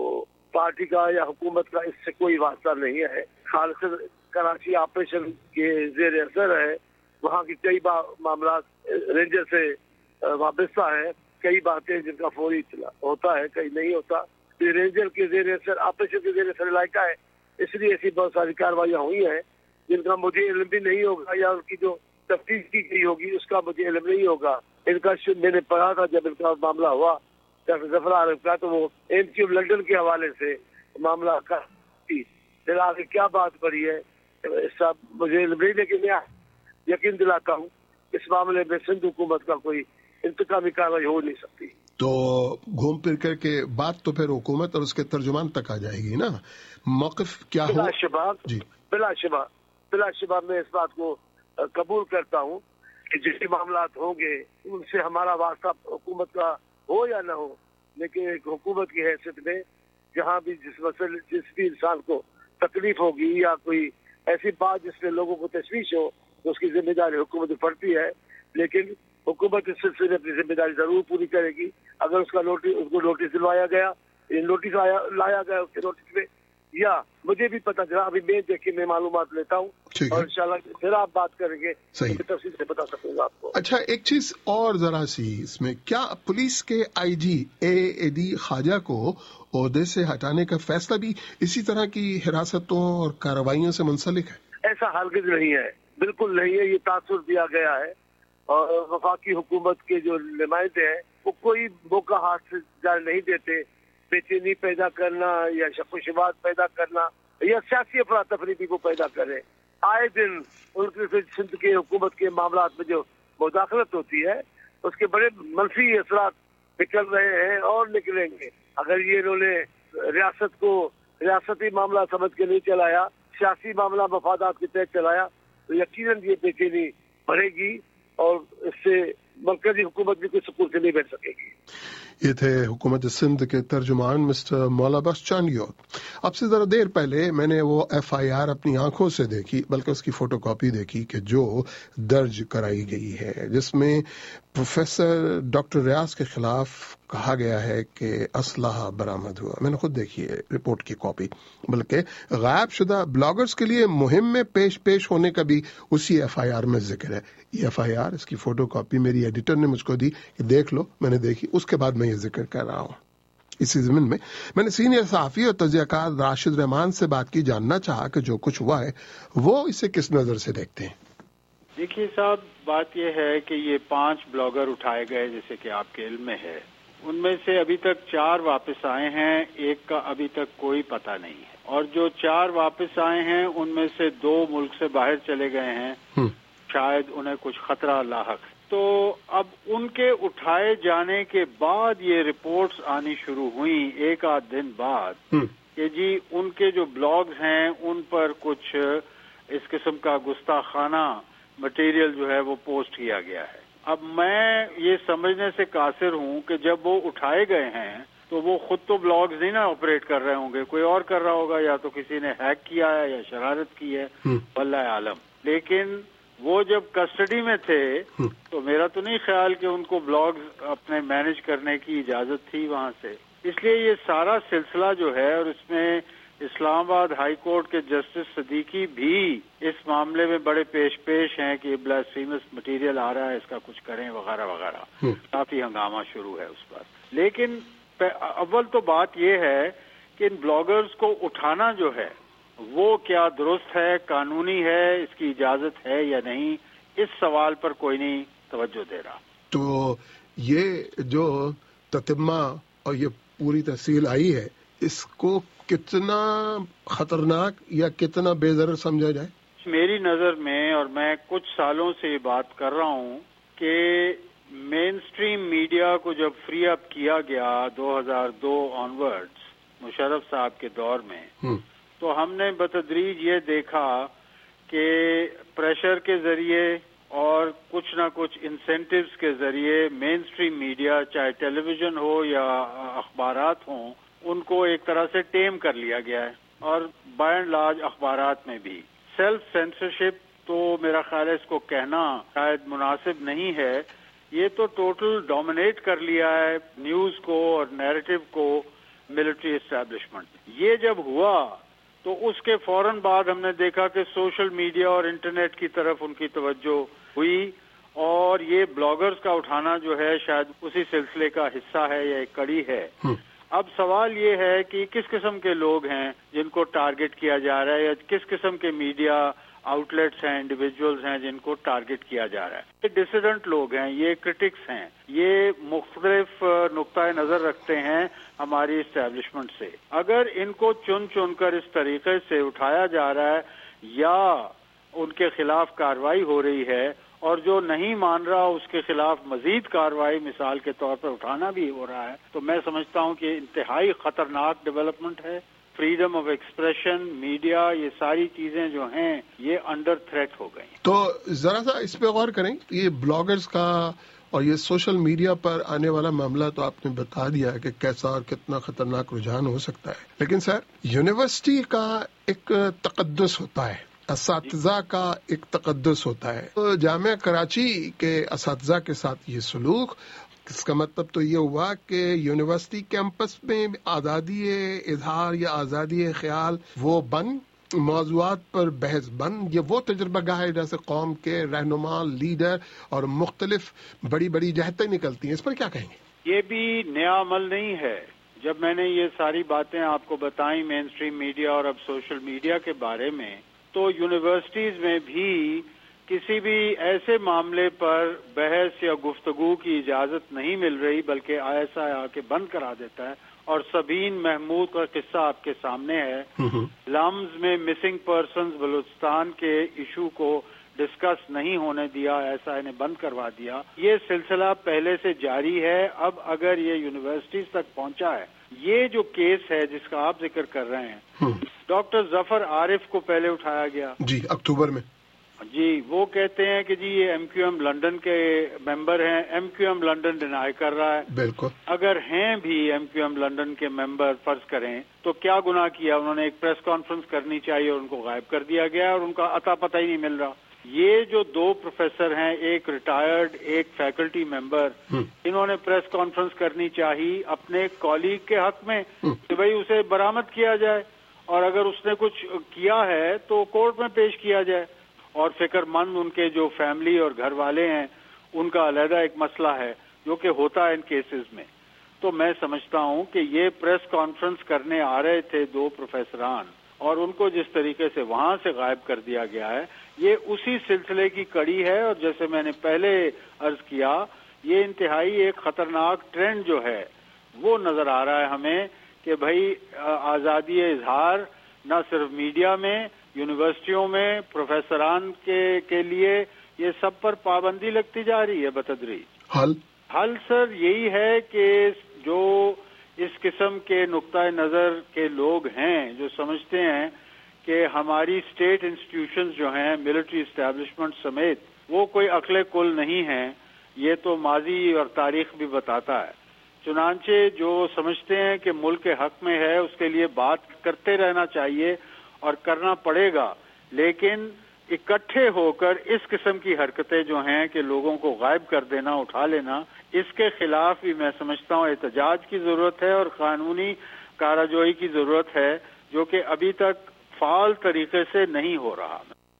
S11: پارٹی کا یا حکومت کا اس سے کوئی واسطہ نہیں ہے. خالص کراچی آپریشن کے زیر اثر ہے، وہاں کی کئی معاملات رینجر سے وابستہ ہیں، کئی باتیں جن کا فوری اطلاع ہوتا ہے کئی نہیں ہوتا. رینجر کے زیر اثر آپریشن کے زیر اثر علاقہ ہے، اس لیے ایسی بہت ساری کاروائیاں ہوئی ہیں جن کا مجھے علم بھی نہیں ہوگا یا ان کی جو تفتیش کی گئی ہوگی اس کا مجھے علم نہیں ہوگا. ان کا میں نے پڑھا تھا جب ان کا معاملہ ہوا ڈاکٹر ظفر عارف کا، تو وہ ایم کیو لنڈن کے حوالے سے معاملہ کا تھی. پھر آگے کیا بات پڑی ہے اس کا مجھے علم نہیں، لیکن میں یقین دلاتا ہوں اس معاملے میں سندھ حکومت کا کوئی انتقامی کاروائی ہو نہیں سکتی.
S1: تو گھوم پھر کر کے بات تو پھر حکومت اور اس کے ترجمان تک آ جائے گی نا. موقف کیا ہو؟
S11: بلا شبہ
S1: جی
S11: بلا شبہ بلا شبہ میں اس بات کو قبول کرتا ہوں کہ جس معاملات ہوں گے ان سے ہمارا واسطہ حکومت کا ہو یا نہ ہو، لیکن ایک حکومت کی حیثیت میں جہاں بھی جس مسئلے جس بھی انسان کو تکلیف ہوگی یا کوئی ایسی بات جس میں لوگوں کو تشویش ہو تو اس کی ذمہ داری حکومت پڑتی ہے. لیکن حکومت اس سلسلے میں اپنی ذمہ داری ضرور پوری کرے گی. اگر اس کا نوٹس اس کو نوٹس دلوایا گیا، نوٹس لایا گیا اس کے نوٹس میں، یا مجھے بھی پتا چلا، ابھی میں دیکھ کے میں معلومات لیتا ہوں اور انشاءاللہ پھر آپ بات کریں گے تو تفصیل سے بتا سکوں گا آپ کو.
S1: اچھا ایک چیز اور ذرا سی اس میں، کیا پولیس کے آئی جی اے اے ڈی خواجہ کو عہدے سے ہٹانے کا فیصلہ بھی اسی طرح کی حراستوں اور کارروائیوں سے منسلک ہے؟
S11: ایسا ہرگز نہیں ہے، بالکل نہیں ہے. یہ تاثر دیا گیا ہے اور وفاقی حکومت کے جو نمائندے ہیں وہ کوئی موقع ہاتھ سے جان نہیں دیتے بے چینی پیدا کرنا یا شک و شبہات پیدا کرنا یا سیاسی افراتفری کو پیدا کرے. آئے دن ان کے سندھ کے حکومت کے معاملات میں جو مداخلت ہوتی ہے اس کے بڑے منفی اثرات نکل رہے ہیں اور نکلیں گے. اگر یہ انہوں نے ریاست کو ریاستی معاملہ سمجھ کے نہیں چلایا، سیاسی معاملہ مفادات کے تحت چلایا، تو یقیناً یہ بے چینی بڑھے گی اور اس سے مرکزی حکومت بھی کوئی سکون سے نہیں بیٹھ سکے گی.
S1: یہ تھے حکومت سندھ کے ترجمان مسٹر مولا بخش چانڈیو. اب سے ذرا دیر پہلے میں نے وہ ایف آئی آر اپنی آنکھوں سے دیکھی، بلکہ اس کی فوٹو کاپی دیکھی کہ جو درج کرائی گئی ہے، جس میں پروفیسر ڈاکٹر ریاض کے خلاف کہا گیا ہے کہ اسلحہ برآمد ہوا. میں نے خود دیکھی ہے رپورٹ کی کاپی، بلکہ غائب شدہ بلاگرز کے لیے مہم میں پیش پیش ہونے کا بھی اسی ایف آئی آر میں ذکر ہے. یہ ایف آئی آر، اس کی فوٹو کاپی میری ایڈیٹر نے مجھ کو دی کہ دیکھ لو. میں نے دیکھی، اس کے بعد میں یہ ذکر کر رہا ہوں. اسی ضمن میں میں نے سینئر صحافی اور تجزیہ کار راشد رحمان سے بات کی، جاننا چاہا کہ جو کچھ ہوا ہے وہ اسے کس نظر سے دیکھتے ہیں.
S2: دیکھیے صاحب، بات یہ ہے کہ یہ پانچ بلاگر اٹھائے گئے جیسے کہ آپ کے علم میں ہے، ان میں سے ابھی تک چار واپس آئے ہیں، ایک کا ابھی تک کوئی پتہ نہیں ہے، اور جو چار واپس آئے ہیں ان میں سے دو ملک سے باہر چلے گئے ہیں، شاید انہیں کچھ خطرہ لاحق. تو اب ان کے اٹھائے جانے کے بعد یہ رپورٹس آنی شروع ہوئیں ایک آدھ دن بعد کہ جی ان کے جو بلاگز ہیں ان پر کچھ اس قسم کا گستاخانہ مٹیریل جو ہے وہ پوسٹ کیا گیا ہے. اب میں یہ سمجھنے سے قاصر ہوں کہ جب وہ اٹھائے گئے ہیں تو وہ خود تو بلاگز نہیں نا آپریٹ کر رہے ہوں گے، کوئی اور کر رہا ہوگا، یا تو کسی نے ہیک کیا ہے یا شرارت کی ہے، واللہ عالم. لیکن وہ جب کسٹڈی میں تھے تو میرا تو نہیں خیال کہ ان کو بلاگز اپنے مینج کرنے کی اجازت تھی وہاں سے. اس لیے یہ سارا سلسلہ جو ہے، اور اس میں اسلام آباد ہائی کورٹ کے جسٹس صدیقی بھی اس معاملے میں بڑے پیش پیش ہیں کہ بلاسفیمس مٹیریل آ رہا ہے، اس کا کچھ کریں وغیرہ وغیرہ. کافی ہنگامہ شروع ہے اس پر. لیکن اول تو بات یہ ہے کہ ان بلاگرز کو اٹھانا جو ہے وہ کیا درست ہے، قانونی ہے، اس کی اجازت ہے یا نہیں، اس سوال پر کوئی نہیں توجہ دے رہا. تو
S1: یہ جو تتمہ اور یہ پوری تفصیل آئی ہے، اس کو کتنا خطرناک یا کتنا بے ضرر سمجھا جائے؟
S2: میری نظر میں، اور میں کچھ سالوں سے یہ بات کر رہا ہوں کہ مین سٹریم میڈیا کو جب فری اپ کیا گیا دو ہزار دو آنورڈز مشرف صاحب کے دور میں، تو ہم نے بتدریج یہ دیکھا کہ پریشر کے ذریعے اور کچھ نہ کچھ انسینٹیوز کے ذریعے مین سٹریم میڈیا، چاہے ٹیلی ویژن ہو یا اخبارات ہوں، ان کو ایک طرح سے ٹیم کر لیا گیا ہے، اور بائی اینڈ لارج اخبارات میں بھی سیلف سینسرشپ، تو میرا خیال ہے اس کو کہنا شاید مناسب نہیں ہے، یہ تو ٹوٹل ڈومینیٹ کر لیا ہے نیوز کو اور نیریٹو کو ملٹری اسٹیبلشمنٹ۔ یہ جب ہوا تو اس کے فوراً بعد ہم نے دیکھا کہ سوشل میڈیا اور انٹرنیٹ کی طرف ان کی توجہ ہوئی، اور یہ بلاگرز کا اٹھانا جو ہے شاید اسی سلسلے کا حصہ ہے یا ایک کڑی ہے۔ اب سوال یہ ہے کہ کس قسم کے لوگ ہیں جن کو ٹارگٹ کیا جا رہا ہے، یا کس قسم کے میڈیا آؤٹ لیٹس ہیں، انڈیویجولز ہیں جن کو ٹارگٹ کیا جا رہا ہے۔ یہ ڈسیڈنٹ لوگ ہیں، یہ کرٹکس ہیں، یہ مختلف نقطۂ نظر رکھتے ہیں ہماری اسٹیبلشمنٹ سے۔ اگر ان کو چن چن کر اس طریقے سے اٹھایا جا رہا ہے یا ان کے خلاف کارروائی ہو رہی ہے، اور جو نہیں مان رہا اس کے خلاف مزید کارروائی مثال کے طور پر اٹھانا بھی ہو رہا ہے، تو میں سمجھتا ہوں کہ انتہائی خطرناک ڈیولپمنٹ ہے۔ فریڈم آف ایکسپریشن، میڈیا، یہ ساری چیزیں جو ہیں یہ انڈر تھریٹ ہو گئی۔
S1: تو ذرا سا اس پہ غور کریں، یہ بلاگرز کا اور یہ سوشل میڈیا پر آنے والا معاملہ تو آپ نے بتا دیا کہ کیسا اور کتنا خطرناک رجحان ہو سکتا ہے، لیکن سر یونیورسٹی کا ایک تقدس ہوتا ہے، اساتذہ کا ایک تقدس ہوتا ہے۔ تو جامعہ کراچی کے اساتذہ کے ساتھ یہ سلوک، اس کا مطلب تو یہ ہوا کہ یونیورسٹی کیمپس میں آزادی اظہار یا آزادی خیال وہ بند، موضوعات پر بحث بند، یہ وہ تجربہ گاہ ہے جیسے قوم کے رہنما، لیڈر اور مختلف بڑی بڑی جہتیں نکلتی ہیں، اس پر کیا کہیں گے؟
S2: یہ بھی نیا عمل نہیں ہے۔ جب میں نے یہ ساری باتیں آپ کو بتائیں مین سٹریم میڈیا اور اب سوشل میڈیا کے بارے میں، تو یونیورسٹیز میں بھی کسی بھی ایسے معاملے پر بحث یا گفتگو کی اجازت نہیں مل رہی، بلکہ ایسا آ کے بند کرا دیتا ہے۔ اور سبین محمود کا قصہ آپ کے سامنے ہے، لمز میں مسنگ پرسنز بلوچستان کے ایشو کو ڈسکس نہیں ہونے دیا، ایسا انہیں بند کروا دیا۔ یہ سلسلہ پہلے سے جاری ہے، اب اگر یہ یونیورسٹیز تک پہنچا ہے، یہ جو کیس ہے جس کا آپ ذکر کر رہے ہیں، ڈاکٹر ظفر عارف کو پہلے اٹھایا گیا
S1: جی اکتوبر میں،
S2: جی وہ کہتے ہیں کہ جی یہ ایم کیو ایم لنڈن کے ممبر ہیں، M Q M London deny کر رہا ہے۔
S1: بالکل،
S2: اگر ہیں بھی ایم کیو ایم لنڈن کے ممبر فرض کریں تو کیا گناہ کیا؟ انہوں نے ایک پریس کانفرنس کرنی چاہیے اور ان کو غائب کر دیا گیا، اور ان کا اتا پتہ ہی نہیں مل رہا۔ یہ جو دو پروفیسر ہیں، ایک ریٹائرڈ ایک فیکلٹی ممبر، انہوں نے پریس کانفرنس کرنی چاہیے اپنے کالیگ کے حق میں کہ بھئی اسے برآمد کیا جائے، اور اگر اس نے کچھ کیا ہے تو کورٹ میں پیش کیا جائے۔ اور فکر مند ان کے جو فیملی اور گھر والے ہیں ان کا علیحدہ ایک مسئلہ ہے جو کہ ہوتا ہے ان کیسز میں۔ تو میں سمجھتا ہوں کہ یہ پریس کانفرنس کرنے آ رہے تھے دو پروفیسران، اور ان کو جس طریقے سے وہاں سے غائب کر دیا گیا ہے، یہ اسی سلسلے کی کڑی ہے۔ اور جیسے میں نے پہلے عرض کیا، یہ انتہائی ایک خطرناک ٹرینڈ جو ہے وہ نظر آ رہا ہے ہمیں کہ بھائی آزادی اظہار نہ صرف میڈیا میں، یونیورسٹیوں میں پروفیسران کے کے لیے یہ سب پر پابندی لگتی جا رہی ہے بتدریج۔
S1: حل
S2: حل سر یہی ہے کہ جو اس قسم کے نقطۂ نظر کے لوگ ہیں جو سمجھتے ہیں کہ ہماری اسٹیٹ انسٹیٹیوشنز جو ہیں ملٹری اسٹیبلشمنٹ سمیت وہ کوئی عقل کل نہیں ہیں، یہ تو ماضی اور تاریخ بھی بتاتا ہے۔ چنانچہ جو سمجھتے ہیں کہ ملک کے حق میں ہے اس کے لیے بات کرتے رہنا چاہیے اور کرنا پڑے گا، لیکن اکٹھے ہو کر اس قسم کی حرکتیں جو ہیں کہ لوگوں کو غائب کر دینا، اٹھا لینا، اس کے خلاف بھی میں سمجھتا ہوں احتجاج کی ضرورت ہے اور قانونی کارروائی کی ضرورت ہے، جو کہ ابھی تک فعال طریقے سے نہیں ہو رہا۔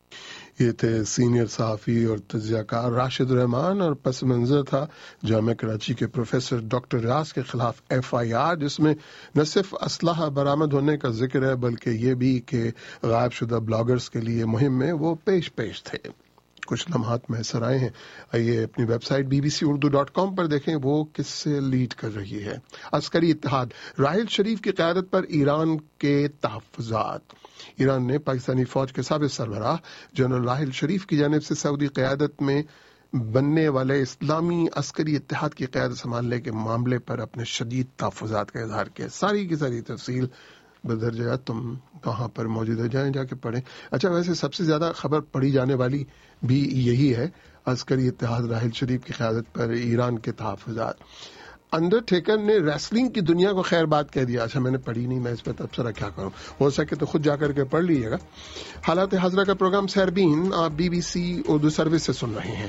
S1: یہ تھے سینئر صحافی اور تجزیہ کار راشد الرحمان، اور پس منظر تھا جامعہ کراچی کے پروفیسر ڈاکٹر ریاض کے خلاف ایف آئی آر، جس میں نہ صرف اسلحہ برآمد ہونے کا ذکر ہے بلکہ یہ بھی کہ غائب شدہ بلاگرز کے لیے مہم میں وہ پیش پیش تھے۔ کچھ لمحات میسر آئے ہیں. آئیے اپنی website B B C Urdu dot com پر دیکھیں وہ کس سے لیڈ کر رہی ہے. عسکری اتحاد، راحل شریف کی قیادت پر ایران کے تحفظات. ایران نے پاکستانی فوج کے سابق سربراہ جنرل راحل شریف کی جانب سے سعودی قیادت میں بننے والے اسلامی عسکری اتحاد کی قیادت سنبھالنے کے معاملے پر اپنے شدید تحفظات کا اظہار کیا. ساری کی ساری تفصیل بدرجہ تم وہاں پر موجود ہو جائیں، جا کے پڑھیں. اچھا، ویسے سب سے زیادہ خبر پڑھی جانے والی بھی یہی ہے، عسکری اتحاد، راحل شریف کی قیادت پر ایران کے تحفظات. انڈر ٹیکر نے ریسلنگ کی دنیا کو خیر بات کہہ دیا. اچھا، میں نے پڑھی نہیں، میں اس پہ تبصرہ کیا کروں، ہو سکے تو خود جا کر کے پڑھ لیجیے گا. حالات حاضرہ کا پروگرام سیربین آپ B B C Urdu service سے سن رہے ہیں.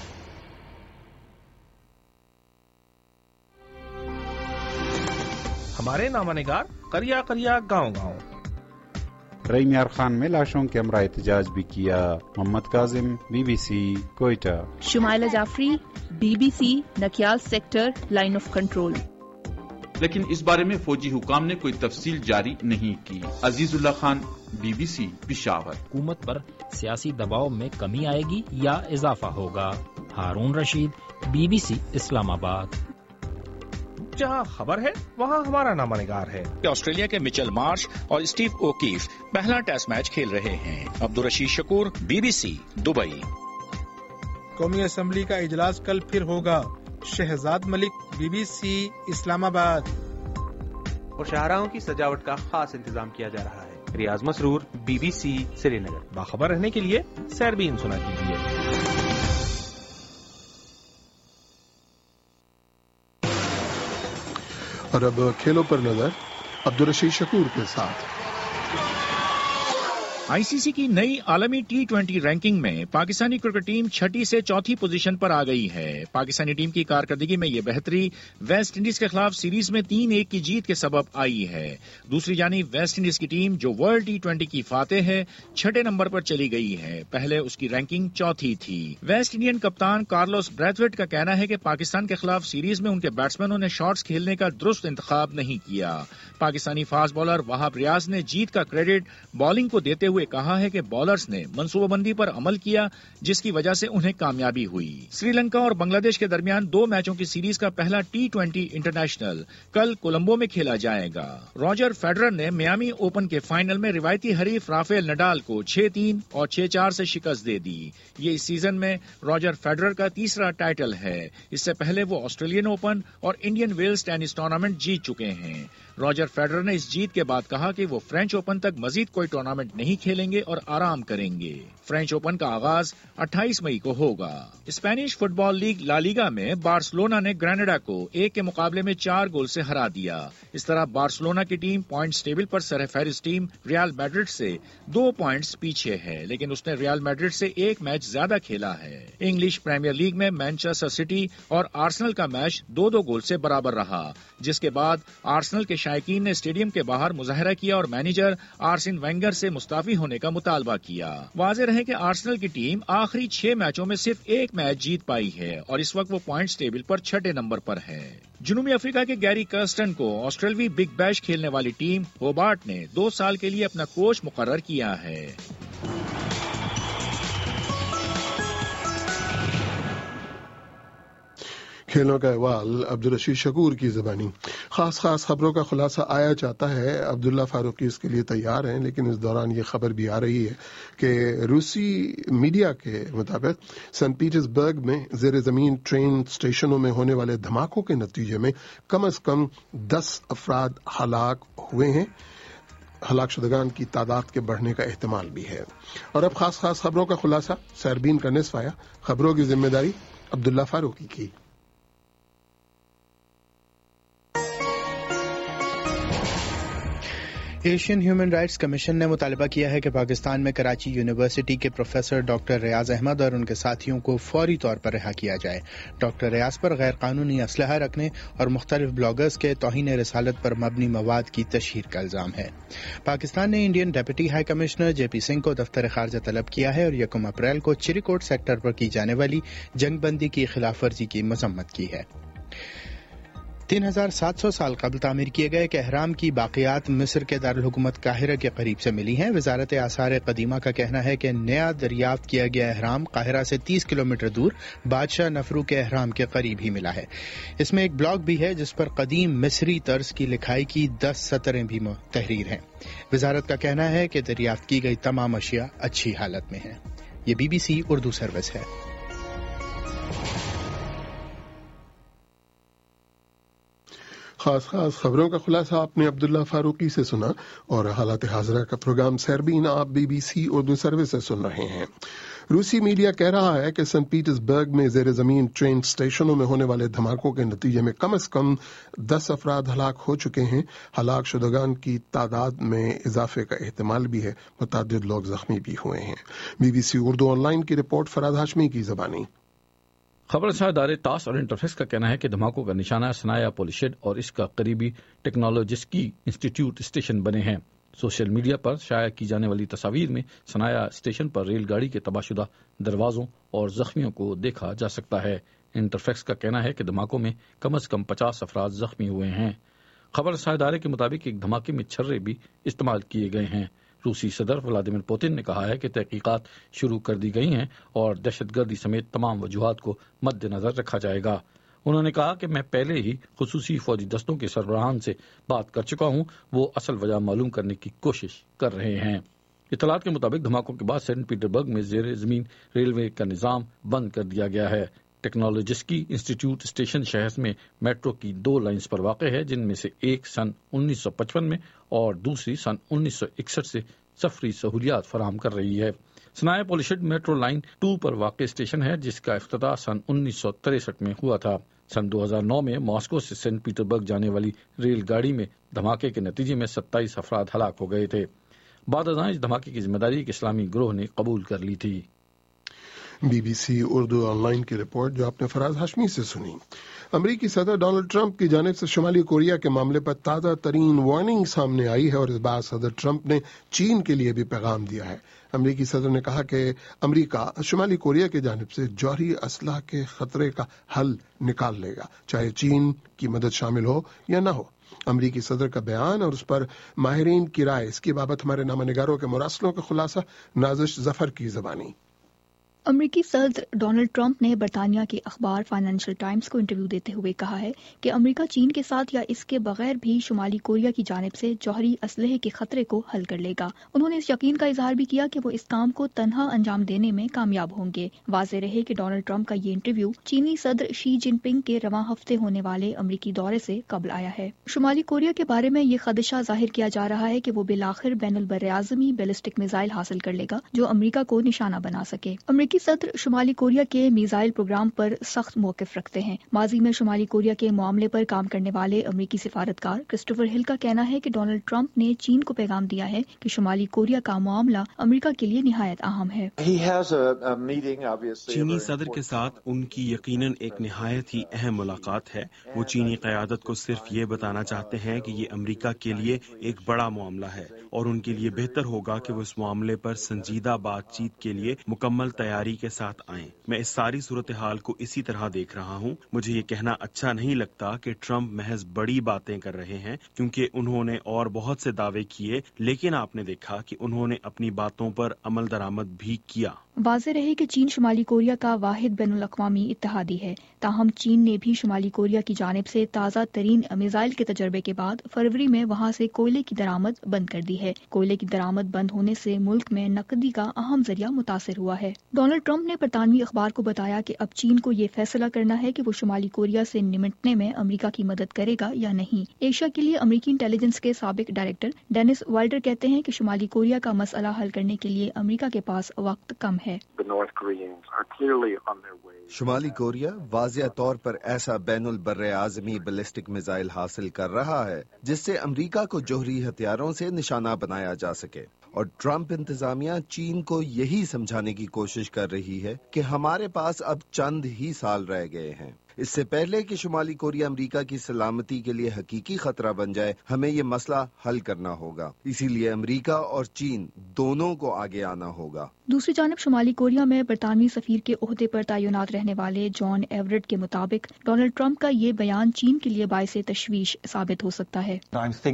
S12: ہمارے نامہ نگار کریا کریا گاؤں گاؤں.
S13: رئی میار خان میں لاشوں کے ہمراہ احتجاج بھی کیا. Muhammad Kazim, B B C Quetta.
S6: Shumaila Jafri, B B C Nakyal sector, line of control.
S14: لیکن اس بارے میں فوجی حکام نے کوئی تفصیل جاری نہیں کی. Azizullah Khan, B B C Peshawar.
S5: حکومت پر سیاسی دباؤ میں کمی آئے گی یا اضافہ ہوگا؟ Haroon Rasheed, B B C Islamabad.
S12: جہاں خبر ہے وہاں ہمارا نامہ نگار ہے.
S15: آسٹریلیا کے مچل مارش اور اسٹیو اوکیف پہلا ٹیسٹ میچ کھیل رہے ہیں. Abdul Rasheed Shakoor, B B C Dubai.
S16: قومی اسمبلی کا اجلاس کل پھر ہوگا. Shahzad Malik, B B C Islamabad.
S17: اور شاہراہوں کی سجاوٹ کا خاص انتظام کیا جا رہا ہے. Riaz Masroor, B B C Srinagar.
S12: باخبر رہنے کے لیے سیربین سنا کیجیے.
S1: اور اب کھیلوں پر نظر عبدالرشید شکور کے ساتھ.
S15: آئی سی سی کی نئی عالمی ٹی ٹوینٹی رینکنگ میں پاکستانی کرکٹ ٹیم چھٹی سے چوتھی پوزیشن پر آ گئی ہے. پاکستانی ٹیم کی کارکردگی میں یہ بہتری ویسٹ انڈیز کے خلاف سیریز میں تین ایک کی جیت کے سبب آئی ہے. دوسری جانب ویسٹ انڈیز کی ٹیم جو ورلڈ ٹی ٹوینٹی کی فاتح ہے چھٹے نمبر پر چلی گئی ہے. پہلے اس کی رینکنگ چوتھی تھی. ویسٹ انڈین کپتان کارلوس بریتھویٹ کا کہنا ہے کہ پاکستان کے خلاف سیریز میں ان کے بیٹسمینوں نے شاٹس کھیلنے کا درست انتخاب نہیں کیا. پاکستانی فاسٹ بالر وہاب ریاض نے جیت کا کریڈٹ بالنگ کو دیتے ہوئے کہا ہے کہ بالرز نے منصوبہ بندی پر عمل کیا جس کی وجہ سے انہیں کامیابی ہوئی. سری لنکا اور بنگلہ دیش کے درمیان دو میچوں کی سیریز کا پہلا ٹی ٹوینٹی انٹرنیشنل کل کولمبو میں کھیلا جائے گا. راجر فیڈرر نے میامی اوپن کے فائنل میں روایتی حریف رافیل نڈال کو چھ تین اور چھ چار سے شکست دے دی. یہ اس سیزن میں راجر فیڈرر کا تیسرا ٹائٹل ہے. اس سے پہلے وہ آسٹریلین اوپن اور انڈین ویلز ٹینس ٹورنامنٹ جیت چکے ہیں. راجر فیڈرر نے اس جیت کے بعد کہا کہ وہ فرینچ اوپن تک مزید کوئی ٹورنامنٹ نہیں کھیلیں گے اور آرام کریں گے. فرینچ اوپن کا آغاز اٹھائیس مئی کو ہوگا. Spanish football league La Liga میں بارسلونا نے گریناڈا کو ایک کے مقابلے میں چار گول سے ہرا دیا. اس طرح بارسلونا کی ٹیم پوائنٹس ٹیبل پر سر فہرست ٹیم ریال میڈرڈ سے دو پوائنٹس پیچھے ہے، لیکن اس نے ریال میڈرڈ سے ایک میچ زیادہ کھیلا ہے. انگلش پریمیئر لیگ میں مانچسٹر سٹی اور آرسنل کا میچ دو دو گول سے برابر رہا، جس کے بعد آرسنل کے شائقین نے اسٹیڈیم کے باہر مظاہرہ کیا اور مینیجر آرسن وینگر سے مستعفی ہونے کا مطالبہ کیا. واضح رہے کہ آرسنل کی ٹیم آخری چھ میچوں میں صرف ایک میچ جیت پائی ہے اور اس وقت وہ پوائنٹس ٹیبل پر چھٹے نمبر پر ہے. جنوبی افریقہ کے گیری کرسٹن کو آسٹریلوی بگ بیش کھیلنے والی ٹیم ہوبارٹ نے دو سال کے لیے اپنا کوچ مقرر کیا ہے.
S1: کھیلوں کا احوال عبدالرشید شکور کی زبانی. خاص خاص خبروں کا خلاصہ آیا چاہتا ہے. عبداللہ فاروقی اس کے لیے تیار ہیں، لیکن اس دوران یہ خبر بھی آ رہی ہے کہ روسی میڈیا کے مطابق سینٹ پیٹرز برگ میں زیر زمین ٹرین اسٹیشنوں میں ہونے والے دھماکوں کے نتیجے میں کم از کم دس افراد ہلاک ہوئے ہیں. ہلاک شدگان کی تعداد کے بڑھنے کا احتمال بھی ہے. اور اب خاص خاص خبروں کا خلاصہ سیربین کا نصف آیا. خبروں کی ذمہ داری عبداللہ فاروقی کی.
S3: ایشین ہیومن رائٹس کمیشن نے مطالبہ کیا ہے کہ پاکستان میں کراچی یونیورسٹی کے پروفیسر ڈاکٹر ریاض احمد اور ان کے ساتھیوں کو فوری طور پر رہا کیا جائے. ڈاکٹر ریاض پر غیر قانونی اسلحہ رکھنے اور مختلف بلاگرز کے توہین رسالت پر مبنی مواد کی تشہیر کا الزام ہے. پاکستان نے Indian deputy high commissioner J P Singh کو دفتر خارجہ طلب کیا ہے اور یکم اپریل کو چریکوٹ سیکٹر پر کی جانے والی جنگ بندی کی خلاف ورزی کی مذمت کی ہے. तीन हजार सात सौ साल कबल तामीर किए गए एक अहराम की बाक़ियात मिस्र के दारुल-हुकूमत काहिरा के करीब से मिली हैं। वजारत आसार कदीमा का कहना है कि नया दरियाफ्त किया गया अहराम काहिरा से तीस किलोमीटर दूर बादशाह नफरू के अहराम के करीब ही मिला है। इसमें एक ब्लॉग भी है जिस पर कदीम मिस्री तर्ज की लिखाई की दस सतरें भी तहरीर हैं। वजारत का कहना है कि दरियाफ्त की गई तमाम अशिया अच्छी हालत में हैं। ये बीबीसी उर्दू सर्विस है।
S1: खास खास खबरों का खुलासा आपने अब्दुल्ला फारूकी से सुना और हालात हाजरा का प्रोग्राम सैरबीन आप बीबीसी उर्दू सर्विस से सुन रहे हैं। रूसी मीडिया कह रहा है कि सेंट पीटर्सबर्ग में जेर जमीन ट्रेन स्टेशनों में होने वाले धमाकों के नतीजे में कम से कम दस अफराद हलाक हो चुके हैं। हलाक शुदगान की तादाद में इजाफे का एहतमाल भी है। मुतअद्दिद लोग जख्मी भी हुए हैं। बीबीसी उर्दू ऑनलाइन की रिपोर्ट फराद हाशमी की जबानी।
S18: खबरसां इदारे तास और इंटरफेक्स का कहना है कि धमाकों का निशाना सनाया पोलिशेड और इसका करीबी टेक्नोलॉजिस्की इंस्टीट्यूट स्टेशन बने हैं। सोशल मीडिया पर शाया की जाने वाली तस्वीर में सनाया स्टेशन पर रेलगाड़ी के तबाहशुदा दरवाजों और जख्मियों को देखा जा सकता है। इंटरफेक्स का कहना है कि धमाकों में कम अज कम पचास अफराद जख्मी हुए हैं। खबरसां इदारे के मुताबिक एक धमाके में छर्रे भी इस्तेमाल किए गए हैं। रूसी सदर व्लादिमीर पुतिन ने कहा है कि तहकीकात शुरू कर दी गई हैं और दहशतगर्दी समेत तमाम वजूहात को मद्देनजर रखा जाएगा। उन्होंने कहा कि मैं पहले ही खुसूसी फौजी दस्तों के सरबराहान से बात कर चुका हूं, वो असल वजह मालूम करने की कोशिश कर रहे हैं। इतलात के मुताबिक धमाकों के बाद सेंट पीटर्सबर्ग में जेर जमीन रेलवे का निजाम बंद कर दिया गया है। टेक्नोलॉजिस्की इंस्टीट्यूट स्टेशन शहर में मेट्रो की दो लाइन्स पर वाक़ है, जिनमें से एक सन उन्नीस सौ पचपन में और दूसरी सन उन्नीस सौ इकसठ से सफरी सहूलियात फराहम कर रही है। सनाया पोलिशेड मेट्रो लाइन टू पर वाक़ स्टेशन है, जिसका इफ्तिताह सन उन्नीस सौ तिरसठ में हुआ था। सन दो हजार नौ में मॉस्को से सेंट पीटर्सबर्ग जाने वाली रेलगाड़ी में धमाके के नतीजे में सत्ताईस अफराद हलाक हो गए थे। बाद अज़ां इस धमाके की जिम्मेदारी एक इस्लामी गिरोह ने कबूल कर ली थी।
S1: बीबीसी उर्दू ऑनलाइन की रिपोर्ट जो आपने फराज हाशमी से सुनी। अमरीकी सदर डोनाल्ड ट्रंप की जानिब से शुमाली कोरिया के मामले पर ताज़ा तरीन वार्निंग सामने आई है और इस बार सदर ट्रंप ने चीन के लिए भी पैगाम दिया है। अमरीकी सदर ने कहा कि अमरीका शुमाली कोरिया की जानिब से जौहरी असलाह के खतरे का हल निकाल लेगा, चाहे चीन की मदद शामिल हो या न हो। अमरीकी सदर का बयान और उस पर माहिरीन की राय, इसकी बाबत हमारे नामानिगारों के मुरासलों का खुलासा नाजिश जफर की जबानी।
S4: अमरीकी सदर डोनाल्ड ट्रंप ने बरतानिया के अखबार फाइनेंशियल टाइम्स को इंटरव्यू देते हुए कहा है कि अमरीका चीन के साथ या इसके बगैर भी शुमाली कोरिया की जानिब से जौहरी असलहे के खतरे को हल कर लेगा। उन्होंने इस यकीन का इजहार भी किया कि वो इस काम को तन्हा अंजाम देने में कामयाब होंगे। वाज़ेह रहे कि डोनाल्ड ट्रंप का ये इंटरव्यू चीनी सदर शी जिनपिंग के रवां हफ्ते होने वाले अमरीकी दौरे से कबल आया है। शुमाली कोरिया के बारे में ये खदशा जाहिर किया जा रहा है कि वो बिलाखिर बैनुल बर्राज़मी बैलिस्टिक मिसाइल हासिल कर लेगा जो अमरीका को निशाना बना सके। अमरीकी सदर शुमाली कोरिया के मिसाइल प्रोग्राम पर सख्त मौक़िफ़ रखते हैं। माजी में शुमाली कोरिया के मामले पर काम करने वाले अमरीकी सिफारतकार क्रिस्टोफर हिल का कहना है कि डोनाल्ड ट्रंप ने चीन को पैगाम दिया है कि शुमाली कोरिया का मामला अमरीका के लिए निहायत अहम है।
S19: चीनी सदर के साथ उनकी यकीनन एक निहायत ही अहम मुलाकात है। वो चीनी क़यादत को सिर्फ ये बताना चाहते हैं कि ये अमरीका के लिए एक बड़ा मामला है और उनके लिए बेहतर होगा कि वो इस मामले पर संजीदा बातचीत के लिए मुकम्मल तैयारी के साथ आएं। मैं इस सारी सूरत हाल को इसी तरह देख रहा हूँ। मुझे ये कहना अच्छा नहीं लगता कि ट्रंप महज बड़ी बातें कर रहे हैं, क्योंकि उन्होंने और बहुत से दावे किए, लेकिन आपने देखा कि उन्होंने अपनी बातों पर अमल दरामद भी किया।
S4: वाज़ेह रहे कि चीन शुमाली कोरिया का वाहिद बैनुल अक़वामी इत्तेहादी है। ताहम चीन ने भी शुमाली कोरिया की जानिब से ताज़ा तरीन मिसाइल के तजर्बे के बाद फरवरी में वहाँ से कोयले की दरामद बंद कर दी है। कोयले की दरामद बंद होने से मुल्क में नकदी का अहम जरिया मुतासिर हुआ है। डोनाल्ड ट्रंप ने बरतानवी अखबार को बताया कि अब चीन को ये फैसला करना है कि वो शुमाली कोरिया से निमटने में अमरीका की मदद करेगा या नहीं। एशिया के लिए अमरीकी इंटेलिजेंस के साबिक डायरेक्टर डेनिस वाल्डर कहते हैं कि शुमाली कोरिया का मसला हल करने के लिए अमरीका के पास वक्त कम है।
S20: शुमाली कोरिया वाज़िया तौर पर ऐसा बैनुल बर्रे आज़मी बैलिस्टिक मिसाइल हासिल कर रहा है जिससे अमरीका को जौहरी हथियारों से निशाना बनाया जा सके, और ट्रंप इंतजामिया चीन को यही समझाने की कोशिश कर रही है कि हमारे पास अब चंद ही साल रह गए हैं। इससे पहले कि शुमाली कोरिया अमेरिका की सलामती के लिए हकीकी खतरा बन जाए, हमें ये मसला हल करना होगा। इसीलिए अमेरिका और चीन दोनों को आगे आना होगा।
S4: دوسری جانب شمالی کوریا میں برطانوی سفیر کے عہدے پر تعینات رہنے والے جان ایورٹ کے مطابق ڈونلڈ ٹرمپ کا یہ بیان چین کے لیے باعث تشویش ثابت ہو سکتا ہے۔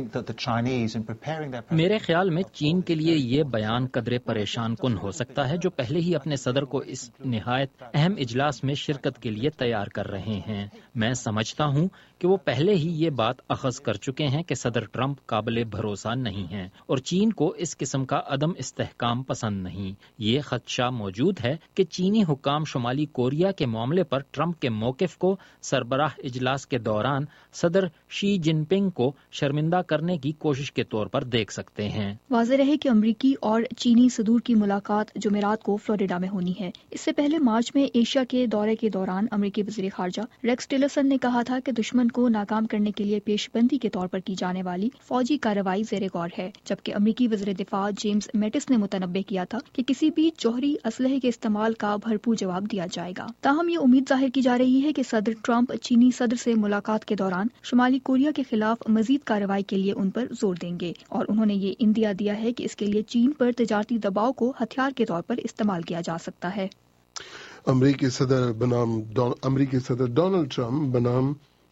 S5: میرے خیال میں چین کے لیے یہ بیان قدرے پریشان کن ہو سکتا ہے، جو پہلے ہی اپنے صدر کو اس نہایت اہم اجلاس میں شرکت کے لیے تیار کر رہے ہیں۔ میں سمجھتا ہوں کہ وہ پہلے ہی یہ بات اخذ کر چکے ہیں کہ صدر ٹرمپ قابل بھروسہ نہیں ہیں اور چین کو اس قسم کا عدم استحکام پسند نہیں۔ یہ خدشہ موجود ہے کہ چینی حکام شمالی کوریا کے معاملے پر ٹرمپ کے موقف کو سربراہ اجلاس کے دوران صدر شی جن پنگ کو شرمندہ کرنے کی کوشش کے طور پر دیکھ سکتے ہیں۔
S4: واضح رہے کہ امریکی اور چینی صدور کی ملاقات جمعرات کو فلوریڈا میں ہونی ہے۔ اس سے پہلے مارچ میں ایشیا کے دورے کے دوران امریکی وزیر خارجہ ریکس ٹیلرسن نے کہا تھا کہ دشمن کو ناکام کرنے کے لیے پیش بندی کے طور پر کی جانے والی فوجی کارروائی زیر غور ہے، جبکہ امریکی وزیر دفاع جیمز میٹس نے متنبہ کیا تھا کہ کسی بھی جوہری اسلحے کے استعمال کا بھرپور جواب دیا جائے گا۔ تاہم یہ امید ظاہر کی جا رہی ہے کہ صدر ٹرمپ چینی صدر سے ملاقات کے دوران شمالی کوریا کے خلاف مزید کارروائی کے لیے ان پر زور دیں گے، اور انہوں نے یہ اندیا دیا ہے کہ اس کے لیے چین پر تجارتی دباؤ کو ہتھیار کے طور پر استعمال کیا جا سکتا ہے۔
S1: امریکی صدر بنام امریکی صدر ڈونلڈ ٹرمپ بنام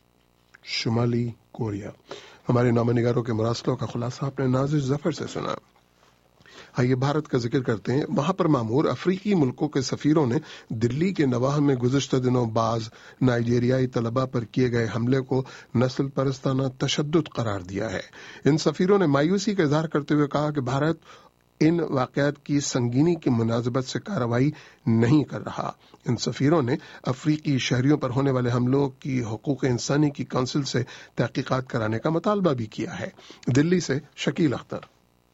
S1: شمالی کوریا۔ ہمارے نامہ نگاروں کے مراسلوں کا خلاصہ اپنے ناظر ظفر سے سنا۔ آئیے بھارت کا ذکر کرتے ہیں۔ وہاں پر مامور افریقی ملکوں کے سفیروں نے دلی کے نواح میں گزشتہ دنوں بعض نائجیریائی طلباء پر کیے گئے حملے کو نسل پرستانہ تشدد قرار دیا ہے۔ ان سفیروں نے مایوسی کا اظہار کرتے ہوئے کہا کہ بھارت ان واقعات کی سنگینی کی مناسبت سے کارروائی نہیں کر رہا۔ ان سفیروں نے افریقی شہریوں پر ہونے والے حملوں کی حقوق انسانی کی کونسل سے تحقیقات کرانے کا مطالبہ بھی کیا ہے۔ دلی سے شکیل اختر۔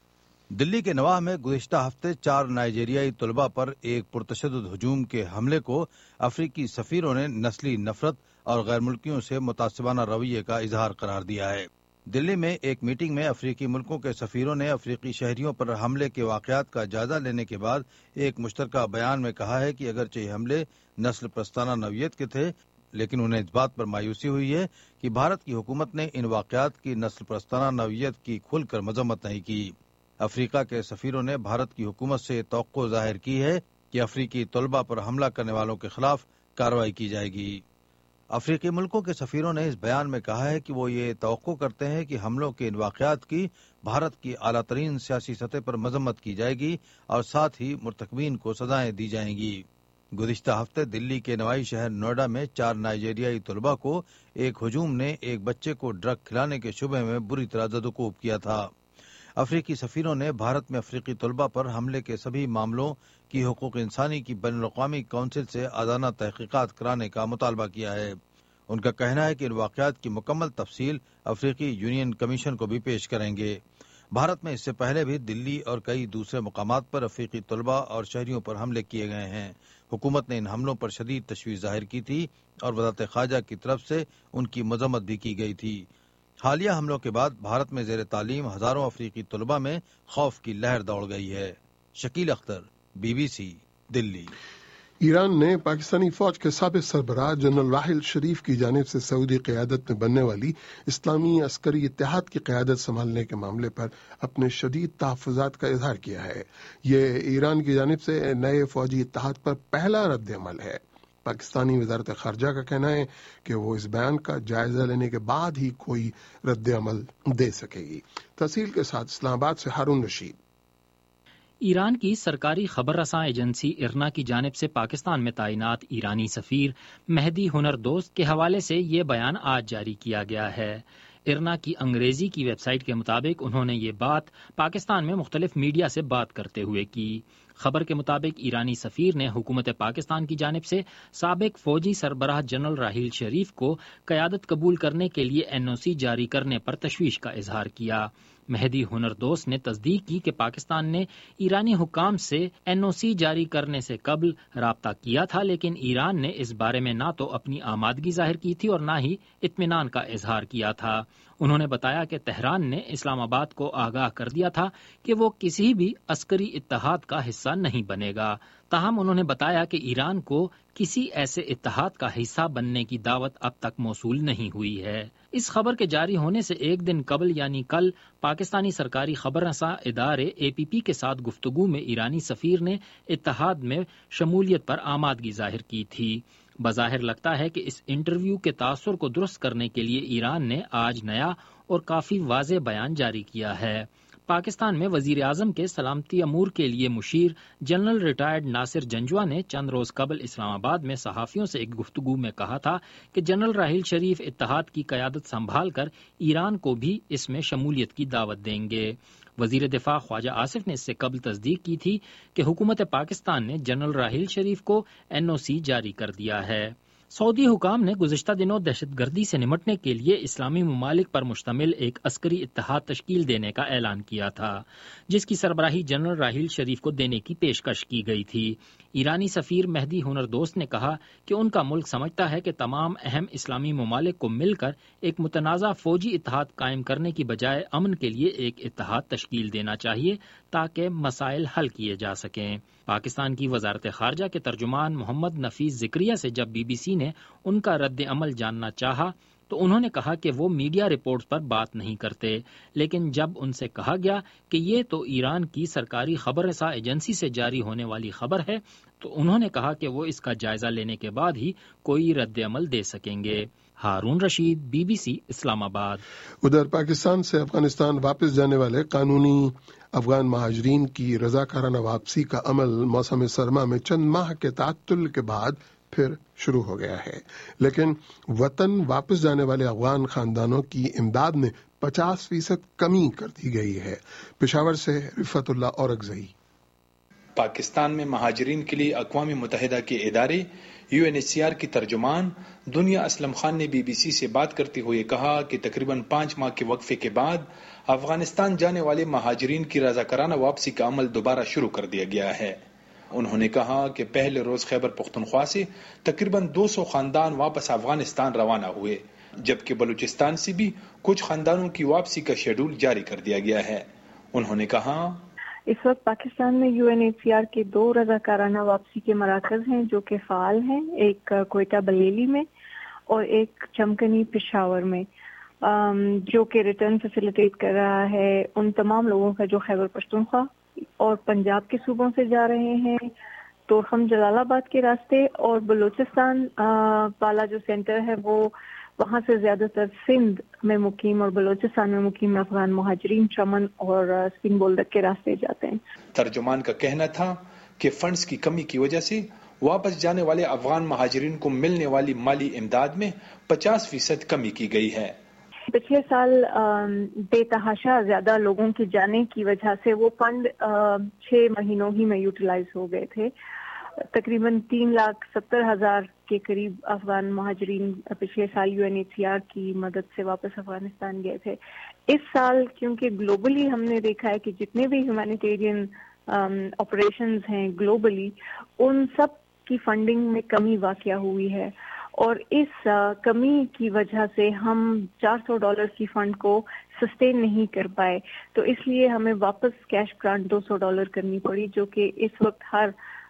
S21: دلی کے نواح میں گزشتہ ہفتے چار نائجیریائی طلباء پر ایک پرتشدد ہجوم کے حملے کو افریقی سفیروں نے نسلی نفرت اور غیر ملکیوں سے متعصبانہ رویے کا اظہار قرار دیا ہے۔ دلی میں ایک میٹنگ میں افریقی ملکوں کے سفیروں نے افریقی شہریوں پر حملے کے واقعات کا جائزہ لینے کے بعد ایک مشترکہ بیان میں کہا ہے کہ اگرچہ یہ حملے نسل پرستانہ نوعیت کے تھے، لیکن انہیں اس بات پر مایوسی ہوئی ہے کہ بھارت کی حکومت نے ان واقعات کی نسل پرستانہ نوعیت کی کھل کر مذمت نہیں کی۔ افریقہ کے سفیروں نے بھارت کی حکومت سے توقع ظاہر کی ہے کہ افریقی طلباء پر حملہ کرنے والوں کے خلاف کارروائی کی جائے گی۔ افریقی ملکوں کے سفیروں نے اس بیان میں کہا ہے کہ وہ یہ توقع کرتے ہیں کہ حملوں کے ان واقعات کی بھارت کی اعلیٰ ترین سیاسی سطح پر مذمت کی جائے گی اور ساتھ ہی مرتکبین کو سزائیں دی جائیں گی۔ گزشتہ ہفتے دلی کے نوائی شہر نوئیڈا میں چار نائجیریائی طلباء کو ایک ہجوم نے ایک بچے کو ڈرگ کھلانے کے شبہ میں بری طرح زدوکوب کیا تھا۔ افریقی سفیروں نے بھارت میں افریقی طلباء پر حملے کے سبھی معاملوں کی حقوق انسانی کی بین الاقوامی کونسل سے آزادانہ تحقیقات کرانے کا مطالبہ کیا ہے۔ ان کا کہنا ہے کہ ان واقعات کی مکمل تفصیل افریقی یونین کمیشن کو بھی پیش کریں گے۔ بھارت میں اس سے پہلے بھی دلی اور کئی دوسرے مقامات پر افریقی طلباء اور شہریوں پر حملے کیے گئے ہیں۔ حکومت نے ان حملوں پر شدید تشویش ظاہر کی تھی اور وزارت خارجہ کی طرف سے ان کی مذمت بھی کی گئی تھی۔ حالیہ حملوں کے بعد بھارت میں زیر تعلیم ہزاروں افریقی طلباء میں خوف کی لہر دوڑ گئی ہے۔ Shakeel Akhtar, B B C, Delhi.
S1: Iran نے پاکستانی فوج کے سابق سربراہ جنرل راحل شریف کی جانب سے سعودی قیادت میں بننے والی اسلامی عسکری اتحاد کی قیادت سنبھالنے کے معاملے پر اپنے شدید تحفظات کا اظہار کیا ہے۔ یہ ایران کی جانب سے نئے فوجی اتحاد پر پہلا رد عمل ہے۔ پاکستانی وزارت خارجہ کا کہنا ہے کہ وہ اس بیان کا جائزہ لینے کے بعد ہی کوئی رد عمل دے سکے گی۔ تفصیل کے ساتھ اسلام آباد سے ہارون رشید۔
S5: ایران کی سرکاری خبر رساں ایجنسی ارنا کی جانب سے پاکستان میں تعینات ایرانی سفیر مہدی ہنردوست کے حوالے سے یہ بیان آج جاری کیا گیا ہے۔ ارنا کی انگریزی کی ویب سائٹ کے مطابق انہوں نے یہ بات پاکستان میں مختلف میڈیا سے بات کرتے ہوئے کی۔ خبر کے مطابق ایرانی سفیر نے حکومت پاکستان کی جانب سے سابق فوجی سربراہ جنرل راحیل شریف کو قیادت قبول کرنے کے لیے این او سی جاری کرنے پر تشویش کا اظہار کیا۔ مہدی ہنردوست نے تصدیق کی کہ پاکستان نے ایرانی حکام سے این او سی جاری کرنے سے قبل رابطہ کیا تھا، لیکن ایران نے اس بارے میں نہ تو اپنی آمادگی ظاہر کی تھی اور نہ ہی اطمینان کا اظہار کیا تھا۔ انہوں نے بتایا کہ تہران نے اسلام آباد کو آگاہ کر دیا تھا کہ وہ کسی بھی عسکری اتحاد کا حصہ نہیں بنے گا. تاہم انہوں نے بتایا کہ ایران کو کسی ایسے اتحاد کا حصہ بننے کی دعوت اب تک موصول نہیں ہوئی ہے. اس خبر کے جاری ہونے سے ایک دن قبل یعنی کل پاکستانی سرکاری خبر رساں ادارے اے پی پی کے ساتھ گفتگو میں ایرانی سفیر نے اتحاد میں شمولیت پر آمادگی ظاہر کی تھی. بظاہر لگتا ہے کہ اس انٹرویو کے تاثر کو درست کرنے کے لیے ایران نے آج نیا اور کافی واضح بیان جاری کیا ہے. پاکستان میں وزیر اعظم کے سلامتی امور کے لیے مشیر جنرل ریٹائرڈ ناصر جنجوا نے چند روز قبل اسلام آباد میں صحافیوں سے ایک گفتگو میں کہا تھا کہ جنرل راحیل شریف اتحاد کی قیادت سنبھال کر ایران کو بھی اس میں شمولیت کی دعوت دیں گے. وزیر دفاع خواجہ آصف نے اس سے قبل تصدیق کی تھی کہ حکومت پاکستان نے جنرل راحیل شریف کو این او سی جاری کر دیا ہے. سعودی حکام نے گزشتہ دنوں دہشت گردی سے نمٹنے کے لیے اسلامی ممالک پر مشتمل ایک عسکری اتحاد تشکیل دینے کا اعلان کیا تھا جس کی سربراہی جنرل راحیل شریف کو دینے کی پیشکش کی گئی تھی. ایرانی سفیر مہدی ہنر دوست نے کہا کہ ان کا ملک سمجھتا ہے کہ تمام اہم اسلامی ممالک کو مل کر ایک متنازع فوجی اتحاد قائم کرنے کی بجائے امن کے لیے ایک اتحاد تشکیل دینا چاہیے تاکہ مسائل حل کیے جا سکیں. پاکستان کی وزارت خارجہ کے ترجمان محمد نفیس ذکریہ سے جب بی بی سی نے ان کا رد عمل جاننا چاہا تو انہوں نے کہا کہ وہ میڈیا رپورٹس پر بات نہیں کرتے، لیکن جب ان سے کہا گیا کہ یہ تو ایران کی سرکاری خبر رساں ایجنسی سے جاری ہونے والی خبر ہے تو انہوں نے کہا کہ وہ اس کا جائزہ لینے کے بعد ہی کوئی رد عمل دے سکیں گے. Haroon Rasheed, B B C, Islamabad.
S1: ادھر پاکستان سے افغانستان واپس جانے والے قانونی افغان مہاجرین کی رضاکارانہ واپسی کا عمل موسم سرما میں چند ماہ کے تعطل کے بعد پھر شروع ہو گیا ہے، لیکن وطن واپس جانے والے افغان خاندانوں کی امداد میں پچاس فیصد کمی کر دی گئی ہے. پشاور سے رفعت اللہ اورکزئی.
S7: پاکستان میں مہاجرین کے لیے اقوام متحدہ کے ادارے U N H C R کی ترجمان دنیا اسلم خان نے بی بی سی سے بات کرتے ہوئے کہا کہ تقریباً پانچ ماہ کے وقفے کے بعد افغانستان جانے والے مہاجرین کی رضاکارانہ واپسی کا عمل دوبارہ شروع کر دیا گیا ہے. انہوں نے کہا کہ پہلے روز خیبر پختونخوا سے تقریباً دو سو خاندان واپس افغانستان روانہ ہوئے، جبکہ بلوچستان سے بھی کچھ خاندانوں کی واپسی کا شیڈول جاری کر دیا گیا ہے. انہوں نے کہا
S22: اس وقت پاکستان میں U N H C R کے دو رضاکارانہ واپسی کے مراکز ہیں جو کہ فعال ہیں، ایک کوئٹہ بلیلی میں اور ایک چمکنی پشاور میں، جو کہ ریٹرن فیسیلیٹیٹ کر رہا ہے ان تمام لوگوں کا جو خیبر پختونخوا اور پنجاب کے صوبوں سے جا رہے ہیں، تورخم جلال آباد کے راستے، اور بلوچستان والا جو سینٹر ہے وہ وہاں سے زیادہ تر سندھ میں مقیم اور بلوچستان میں مقیم افغان مہاجرین چمن اور اسپین بولدک کے راستے جاتے ہیں.
S7: ترجمان کا کہنا تھا کہ فنڈز کی کمی کی وجہ سے واپس جانے والے افغان مہاجرین کو ملنے والی مالی امداد میں پچاس فیصد کمی کی گئی ہے.
S22: پچھلے سال بے تحاشا زیادہ لوگوں کے جانے کی وجہ سے وہ فنڈ چھ مہینوں ہی میں یوٹیلائز ہو گئے تھے. تقریباً تین لاکھ ستر ہزار کے قریب افغان مہاجرین پچھلے سال U N H C R کی مدد سے واپس افغانستان گئے تھے. اس سال کیونکہ گلوبلی ہم نے دیکھا ہے کہ جتنے بھی ہیومینیٹیرین آپریشنز ہیں گلوبلی ان سب کی فنڈنگ میں کمی واقع ہوئی ہے، اور اس کمی کی وجہ سے ہم چار سو ڈالر کی فنڈ کو سسٹین نہیں کر پائے، تو اس لیے ہمیں واپس کیش گرانٹ دو سو ڈالر کرنی پڑی، جو کہ اس وقت ہر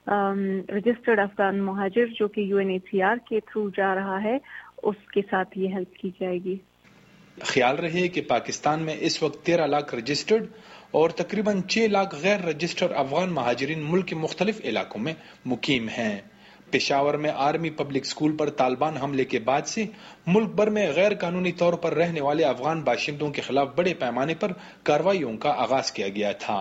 S22: رجسٹرڈ افغان مہاجر جو کہ U N H C R کے تھرو جا رہا ہے اس کے ساتھ یہ ہیلپ کی جائے گی.
S7: خیال رہے کہ پاکستان میں اس وقت تیرہ لاکھ رجسٹرڈ اور تقریباً چھ لاکھ غیر رجسٹرڈ افغان مہاجرین ملک کے مختلف علاقوں میں مقیم ہیں. پشاور میں آرمی پبلک اسکول پر طالبان حملے کے بعد سے ملک بھر میں غیر قانونی طور پر رہنے والے افغان باشندوں کے خلاف بڑے پیمانے پر کارروائیوں کا آغاز کیا گیا تھا.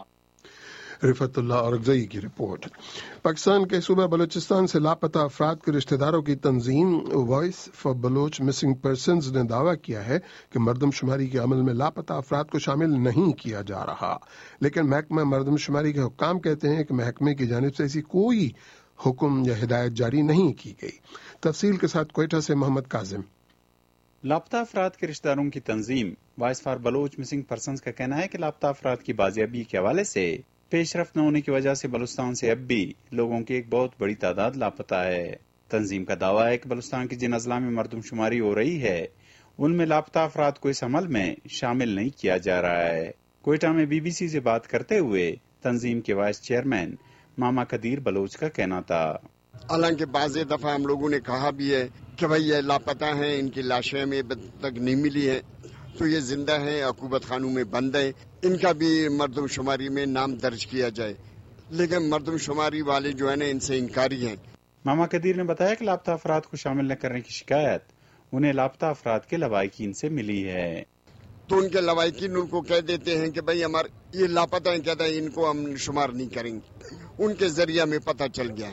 S1: رفعت اللہ اورکزئی کی رپورٹ. پاکستان کے صوبہ بلوچستان سے لاپتہ افراد کے رشتہ داروں کی تنظیم voice for Baloch missing persons نے دعویٰ کیا ہے کہ مردم شماری کے عمل میں لاپتہ افراد کو شامل نہیں کیا جا رہا، لیکن محکمہ مردم شماری کے حکام کہتے ہیں کہ محکمے کی جانب سے ایسی کوئی حکم یا ہدایت جاری نہیں کی گئی. تفصیل کے ساتھ کوئٹہ سے محمد کاظم.
S13: لاپتہ افراد کے رشتہ داروں کی تنظیم voice for Baloch missing persons کا کہنا ہے کہ لاپتہ افراد کی بازیابی کے حوالے سے پیش رفت نہ ہونے کی وجہ سے بلوچستان سے اب بھی لوگوں کی ایک بہت بڑی تعداد لاپتہ ہے. تنظیم کا دعویٰ ہے کہ بلوچستان کے جن اضلاع میں مردم شماری ہو رہی ہے ان میں لاپتہ افراد کو اس عمل میں شامل نہیں کیا جا رہا ہے۔ کوئٹہ میں بی بی سی سے بات کرتے ہوئے تنظیم کے وائس چیئرمین ماما قدیر بلوچ کا کہنا تھا،
S8: حالانکہ بعض دفعہ ہم لوگوں نے کہا بھی ہے کہ بھائی یہ لاپتہ ہیں، ان کی لاشیں میں اب تک نہیں ملی ہے، تو یہ زندہ ہیں، عقوبت خانوں میں بند ہیں، ان کا بھی مردم شماری میں نام درج کیا جائے، لیکن مردم شماری والے جو ہے نا ان سے انکاری ہیں۔
S13: ماما قدیر نے بتایا کہ لاپتہ افراد کو شامل نہ کرنے کی شکایت انہیں لاپتہ افراد کے لواحقین سے ملی ہے،
S8: تو ان کے لواحقین ان کو کہہ دیتے ہیں کہ بھائی ہمارے یہ لاپتہ ہیں، کہتا ہے ان کو ہم شمار نہیں کریں گے۔ ان کے ذریعہ میں پتہ چل گیا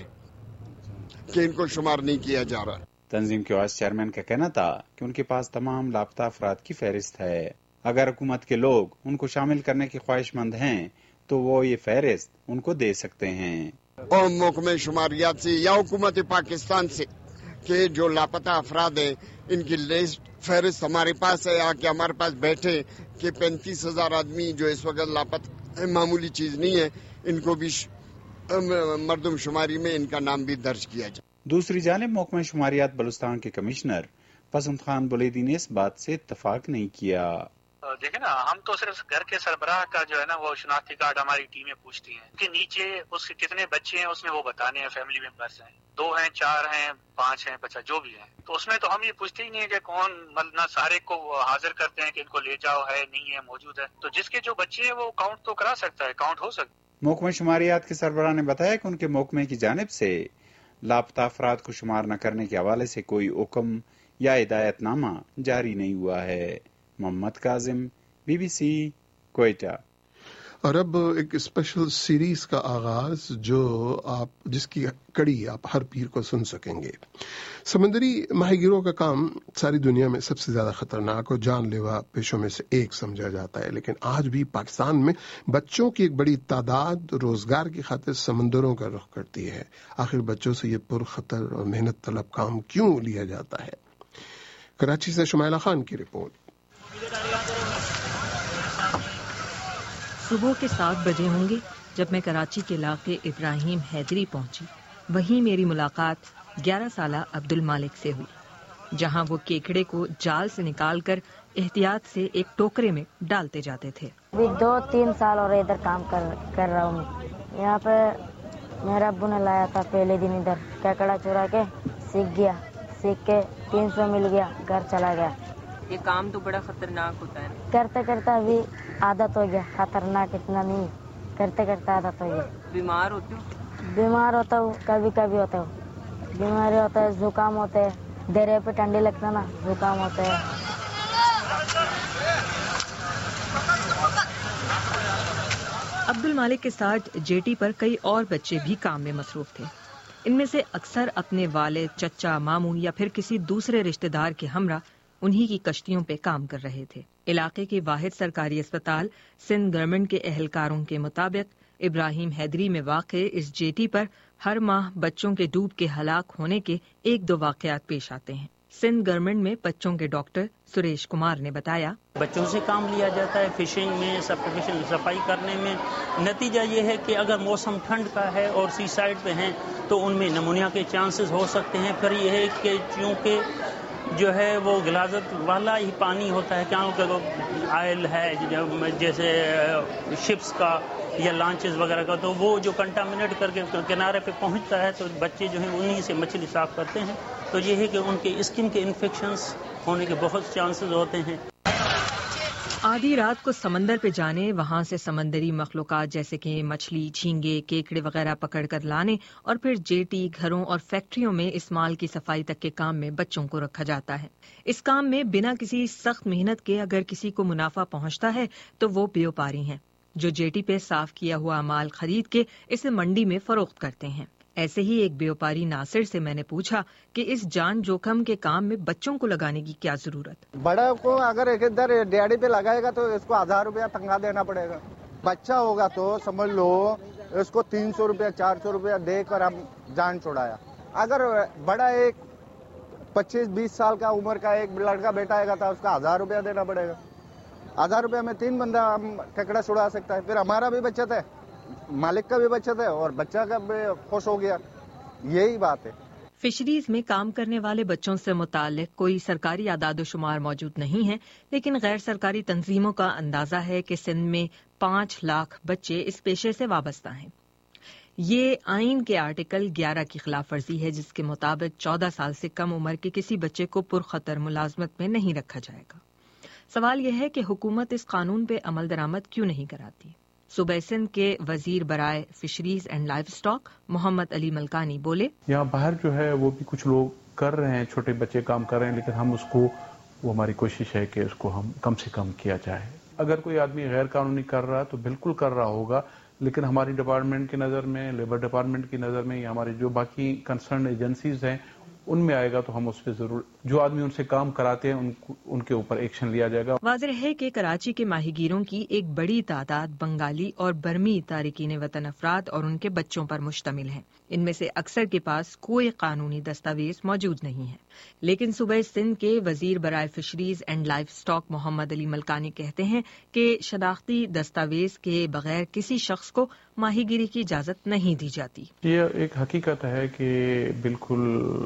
S8: ہے کہ ان کو شمار نہیں کیا جا رہا۔
S13: تنظیم کے وائس چیئرمین کا کہنا تھا کہ ان کے پاس تمام لاپتہ افراد کی فہرست ہے، اگر حکومت کے لوگ ان کو شامل کرنے کے خواہش مند ہیں تو وہ یہ فہرست ان کو دے سکتے ہیں۔
S8: اور محکمہ شماریات سے یا حکومت پاکستان سے کہ جو لاپتہ افراد ہیں ان کی لسٹ فہرست ہمارے پاس ہے، آ کے ہمارے پاس بیٹھے کہ پینتیس ہزار آدمی جو اس وقت لاپتہ معمولی چیز نہیں ہے، ان کو بھی مردم شماری میں ان کا نام بھی درج کیا جائے۔
S13: دوسری جانب محکمہ شماریات بلوچستان کے کمشنر پسند خان بلیدی نے اس بات سے اتفاق نہیں کیا۔
S9: دیکھیں نا، ہم تو صرف گھر کے سربراہ کا جو ہے نا وہ شناختی کارڈ ہماری ٹیمیں پوچھتی ہیں کہ نیچے اس کے کتنے بچے ہیں، اس میں وہ بتانے ہیں فیملی ممبرس ہیں، دو ہیں، چار ہیں، پانچ ہیں، بچہ جو بھی ہیں، تو اس میں تو ہم یہ پوچھتے ہی نہیں ہے کہ کون، نہ سارے کو حاضر کرتے ہیں کہ ان کو لے جاؤ، ہے نہیں ہے، موجود ہے، تو جس کے جو بچے ہیں وہ کاؤنٹ تو کرا سکتا ہے، کاؤنٹ ہو سکتا ہے۔
S13: محکمہ شماریات کے سربراہ نے بتایا کہ ان کے محکمے کی جانب سے لاپتہ افراد کو شمار نہ کرنے کے حوالے سے کوئی حکم یا ہدایت نامہ جاری نہیں ہوا ہے۔ Muhammad Kazim, B B C, Quetta.
S1: اور اب ایک اسپیشل سیریز کا آغاز جو آپ جس کی کڑی آپ ہر پیر کو سن سکیں گے۔ سمندری ماہی گیروں کا کام ساری دنیا میں سب سے زیادہ خطرناک اور جان لیوا پیشوں میں سے ایک سمجھا جاتا ہے، لیکن آج بھی پاکستان میں بچوں کی ایک بڑی تعداد روزگار کی خاطر سمندروں کا رخ کرتی ہے۔ آخر بچوں سے یہ پرخطر اور محنت طلب کام کیوں لیا جاتا ہے؟ کراچی سے شمائلہ خان کی رپورٹ۔
S23: صبح کے سات بجے ہوں گے جب میں کراچی کے علاقے ابراہیم حیدری پہنچی۔ وہیں میری ملاقات گیارہ سالہ عبد المالک سے ہوئی، جہاں وہ کیکڑے کو جال سے نکال کر احتیاط سے ایک ٹوکرے میں ڈالتے جاتے تھے۔
S24: ابھی دو تین سال اور ادھر کام کر کر رہا ہوں۔ یہاں پہ میرا ابو نے لایا تھا پہلے دن، ادھر کیکڑا چورا کے سیکھ گیا، سیکھ کے تین سو مل گیا، گھر چلا گیا۔
S23: یہ کام تو بڑا خطرناک ہوتا ہے،
S24: کرتے کرتے ابھی عادت ہو گیا، خطرناک اتنا نہیں، کرتے کرتے عادت ہو گیا۔
S23: بیمار ہوتے ہو؟
S24: بیمار ہوتا ہوں، کبھی کبھی ہوتا ہوں، بیماری ہوتا ہے، زکام ہوتے ہے، دیرے پہ ٹھنڈی لگتا نا، زکام ہوتا ہے۔
S23: عبد المالک کے ساتھ جیٹی پر کئی اور بچے بھی کام میں مصروف تھے۔ ان میں سے اکثر اپنے والد، چچا، ماموں یا پھر کسی دوسرے رشتہ دار کے ہمراہ انہی کی کشتیوں پہ کام کر رہے تھے۔ علاقے کے واحد سرکاری اسپتال سندھ گورنمنٹ کے اہلکاروں کے مطابق ابراہیم حیدری میں واقع اس جیٹی پر ہر ماہ بچوں کے ڈوب کے ہلاک ہونے کے ایک دو واقعات پیش آتے ہیں۔ سندھ گورنمنٹ میں بچوں کے ڈاکٹر سریش کمار نے بتایا،
S25: بچوں سے کام لیا جاتا ہے فشنگ میں، صفائی کرنے میں۔ نتیجہ یہ ہے کہ اگر موسم ٹھنڈ کا ہے اور سی سائڈ پہ ہیں تو ان میں نمونیا کے چانسز ہو سکتے ہیں۔ پھر یہ ہے کہ چونکہ جو ہے وہ غلاظت والا ہی پانی ہوتا ہے، کیونکہ آئل ہے جیسے شپس کا یا لانچز وغیرہ کا، تو وہ جو کنٹامنیٹ کر کے کنارے پہ پہنچتا ہے تو بچے جو ہیں انہی سے مچھلی صاف کرتے ہیں، تو یہ ہے کہ ان کے اسکن کے انفیکشنز ہونے کے بہت چانسز ہوتے ہیں۔
S23: آدھی رات کو سمندر پہ جانے، وہاں سے سمندری مخلوقات جیسے کہ مچھلی، جھینگے، کیکڑے وغیرہ پکڑ کر لانے اور پھر جیٹی، گھروں اور فیکٹریوں میں اس مال کی صفائی تک کے کام میں بچوں کو رکھا جاتا ہے۔ اس کام میں بنا کسی سخت محنت کے اگر کسی کو منافع پہنچتا ہے تو وہ بیوپاری ہیں جو جیٹی پہ صاف کیا ہوا مال خرید کے اسے منڈی میں فروخت کرتے ہیں۔ ایسے ہی ایک بیوپاری ناصر سے میں نے پوچھا کہ اس جان جوخم کے کام میں بچوں کو لگانے کی کیا ضرورت؟
S26: بڑا کو اگر ایک ادھر ڈیڑی پہ لگائے گا تو اس کو ہزار روپیہ تنخواہ دینا پڑے گا، بچہ ہوگا تو سمجھ لو اس کو تین سو روپیہ چار سو روپیہ دے کر ہم جان چھوڑایا۔ اگر بڑا ایک پچیس بیس سال کا عمر کا ایک لڑکا بیٹا آئے گا تو اس کا ہزار روپیہ دینا پڑے گا۔ ہزار روپیہ میں تین بندہ ہم ککڑا چھڑا سکتا ہے، پھر ہمارا بھی بچت ہے، مالک کا بھی بچت ہے اور بچہ کا بھی خوش ہو گیا، یہی بات ہے۔
S23: فشریز میں کام کرنے والے بچوں سے متعلق کوئی سرکاری اعداد و شمار موجود نہیں ہے، لیکن غیر سرکاری تنظیموں کا اندازہ ہے کہ سندھ میں پانچ لاکھ بچے اس پیشے سے وابستہ ہیں۔ یہ آئین کے آرٹیکل گیارہ کی خلاف ورزی ہے، جس کے مطابق چودہ سال سے کم عمر کے کسی بچے کو پرخطر ملازمت میں نہیں رکھا جائے گا۔ سوال یہ ہے کہ حکومت اس قانون پہ عمل درآمد کیوں نہیں کراتی؟ صوبہ سندھ کے وزیر برائے fisheries and livestock Muhammad Ali Malkani بولے،
S2: یہاں باہر جو ہے وہ بھی کچھ لوگ کر رہے ہیں، چھوٹے بچے کام کر رہے ہیں، لیکن ہم اس کو وہ ہماری کوشش ہے کہ اس کو ہم کم سے کم کیا جائے۔ اگر کوئی آدمی غیر قانونی کر رہا تو بالکل کر رہا ہوگا، لیکن ہماری ڈپارٹمنٹ کی نظر میں، لیبر ڈپارٹمنٹ کی نظر میں، یا ہمارے جو باقی کنسرن ایجنسیز ہیں ان میں آئے گا تو ہم اس پہ ضرور، جو آدمی ان سے کام کراتے ہیں ان ان کے اوپر ایکشن لیا جائے گا۔
S23: واضح ہے کہ کراچی کے ماہی گیروں کی ایک بڑی تعداد بنگالی اور برمی تارکین وطن افراد اور ان کے بچوں پر مشتمل ہے۔ ان میں سے اکثر کے پاس کوئی قانونی دستاویز موجود نہیں ہے، لیکن صوبہ سندھ کے وزیر برائے fisheries and livestock Muhammad Ali Malkani کہتے ہیں کہ شناختی دستاویز کے بغیر کسی شخص کو ماہی گیری کی اجازت نہیں دی جاتی۔
S2: یہ ایک حقیقت ہے کہ بالکل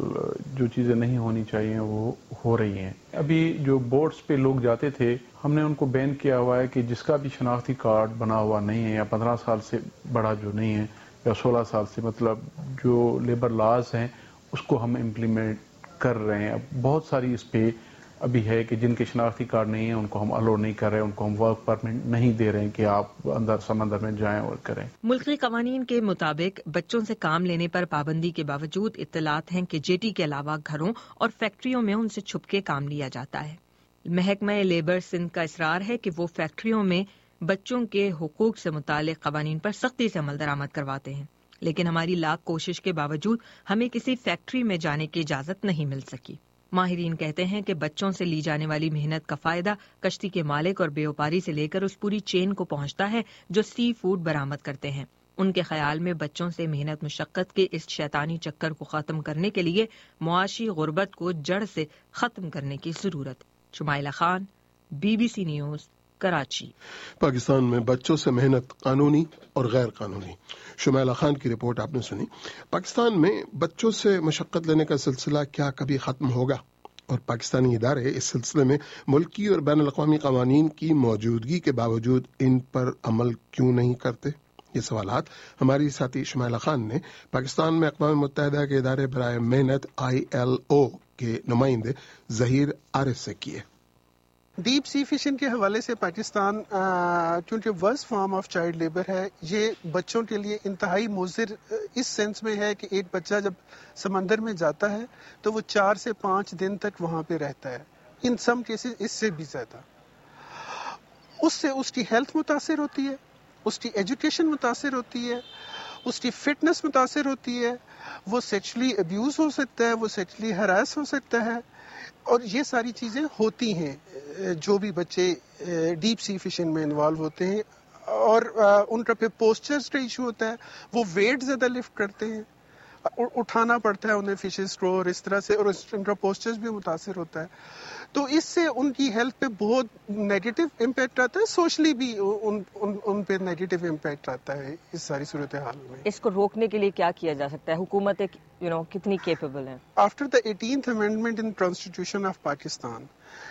S2: جو چیزیں نہیں ہونی چاہیے وہ ہو رہی ہیں۔ ابھی جو بورڈز پہ لوگ جاتے تھے، ہم نے ان کو بین کیا ہوا ہے کہ جس کا بھی شناختی کارڈ بنا ہوا نہیں ہے، یا پندرہ سال سے بڑا جو نہیں ہے، یا سولہ سال سے، مطلب جو لیبر لاز ہیں اس کو ہم امپلیمنٹ کر رہے ہیں۔ اب بہت ساری اس پہ ابھی ہے کہ جن کے شناختی کارڈ نہیں ہیں ان کو ہم الو نہیں کر رہے، ان کو ہم ورک پرمٹ نہیں دے رہے ہیں کہ آپ اندر سمندر میں جائیں اور کریں۔
S23: ملکی قوانین کے مطابق بچوں سے کام لینے پر پابندی کے باوجود اطلاعات ہیں کہ جے ٹی کے علاوہ گھروں اور فیکٹریوں میں ان سے چھپ کے کام لیا جاتا ہے۔ محکمہ لیبر سندھ کا اصرار ہے کہ وہ فیکٹریوں میں بچوں کے حقوق سے متعلق قوانین پر سختی سے عمل درآمد کرواتے ہیں، لیکن ہماری لاکھ کوشش کے باوجود ہمیں کسی فیکٹری میں جانے کی اجازت نہیں مل سکی۔ ماہرین کہتے ہیں کہ بچوں سے لی جانے والی محنت کا فائدہ کشتی کے مالک اور بیوپاری سے لے کر اس پوری چین کو پہنچتا ہے جو سی فوڈ برآمد کرتے ہیں۔ ان کے خیال میں بچوں سے محنت مشقت کے اس شیطانی چکر کو ختم کرنے کے لیے معاشی غربت کو جڑ سے ختم کرنے کی ضرورت ہے۔ Shumaila Khan, B B C news, Karachi.
S1: Pakistan میں بچوں سے محنت قانونی اور غیر قانونی، شمائلہ خان کی رپورٹ آپ نے سنی۔ پاکستان میں بچوں سے مشقت لینے کا سلسلہ کیا کبھی ختم ہوگا؟ اور پاکستانی ادارے اس سلسلے میں ملکی اور بین الاقوامی قوانین کی موجودگی کے باوجود ان پر عمل کیوں نہیں کرتے؟ یہ سوالات ہماری ساتھی شمائلہ خان نے پاکستان میں اقوام متحدہ کے ادارے برائے محنت آئی ایل او کے نمائندے ظہیر عارف سے کیے۔
S6: ڈیپ سی فشنگ کے حوالے سے پاکستان چونکہ worst form of child labour ہے، یہ بچوں کے لیے انتہائی مضر اس سینس میں ہے کہ ایک بچہ جب سمندر میں جاتا ہے تو وہ چار سے پانچ دن تک وہاں پہ رہتا ہے، ان سم کیسز اس سے بھی زیادہ۔ اس سے اس کی ہیلتھ متاثر ہوتی ہے، اس کی ایجوکیشن متاثر ہوتی ہے، اس کی فٹنس متاثر ہوتی ہے، وہ سیکشلی ابیوز ہو سکتا ہے، وہ سیکشلی ہراس ہو سکتا ہے، اور یہ ساری چیزیں ہوتی ہیں جو بھی بچے ڈیپ سی فشنگ میں انوالو ہوتے ہیں۔ اور ان کا پہ پوسچرز کا ایشو ہوتا ہے، وہ ویٹ زیادہ لفٹ کرتے ہیں، اٹھانا پڑتا ہے انہیں فشز کو، اور اس طرح سے، اور ان کا پوسچرز بھی متاثر ہوتا ہے، تو اس سے ان کی ہیلتھ پہ بہت نیگیٹو امپیکٹ آتا ہے، سوشلی بھی ان, ان, ان پہ نیگیٹو امپیکٹ آتا ہے اس ساری صورتحال میں۔
S23: اس کو روکنے کے لیے کیا کیا جا سکتا ہے؟ حکومت یو نو کتنی کیپیبل ہے؟
S6: After the eighteenth amendment in constitution of Pakistan,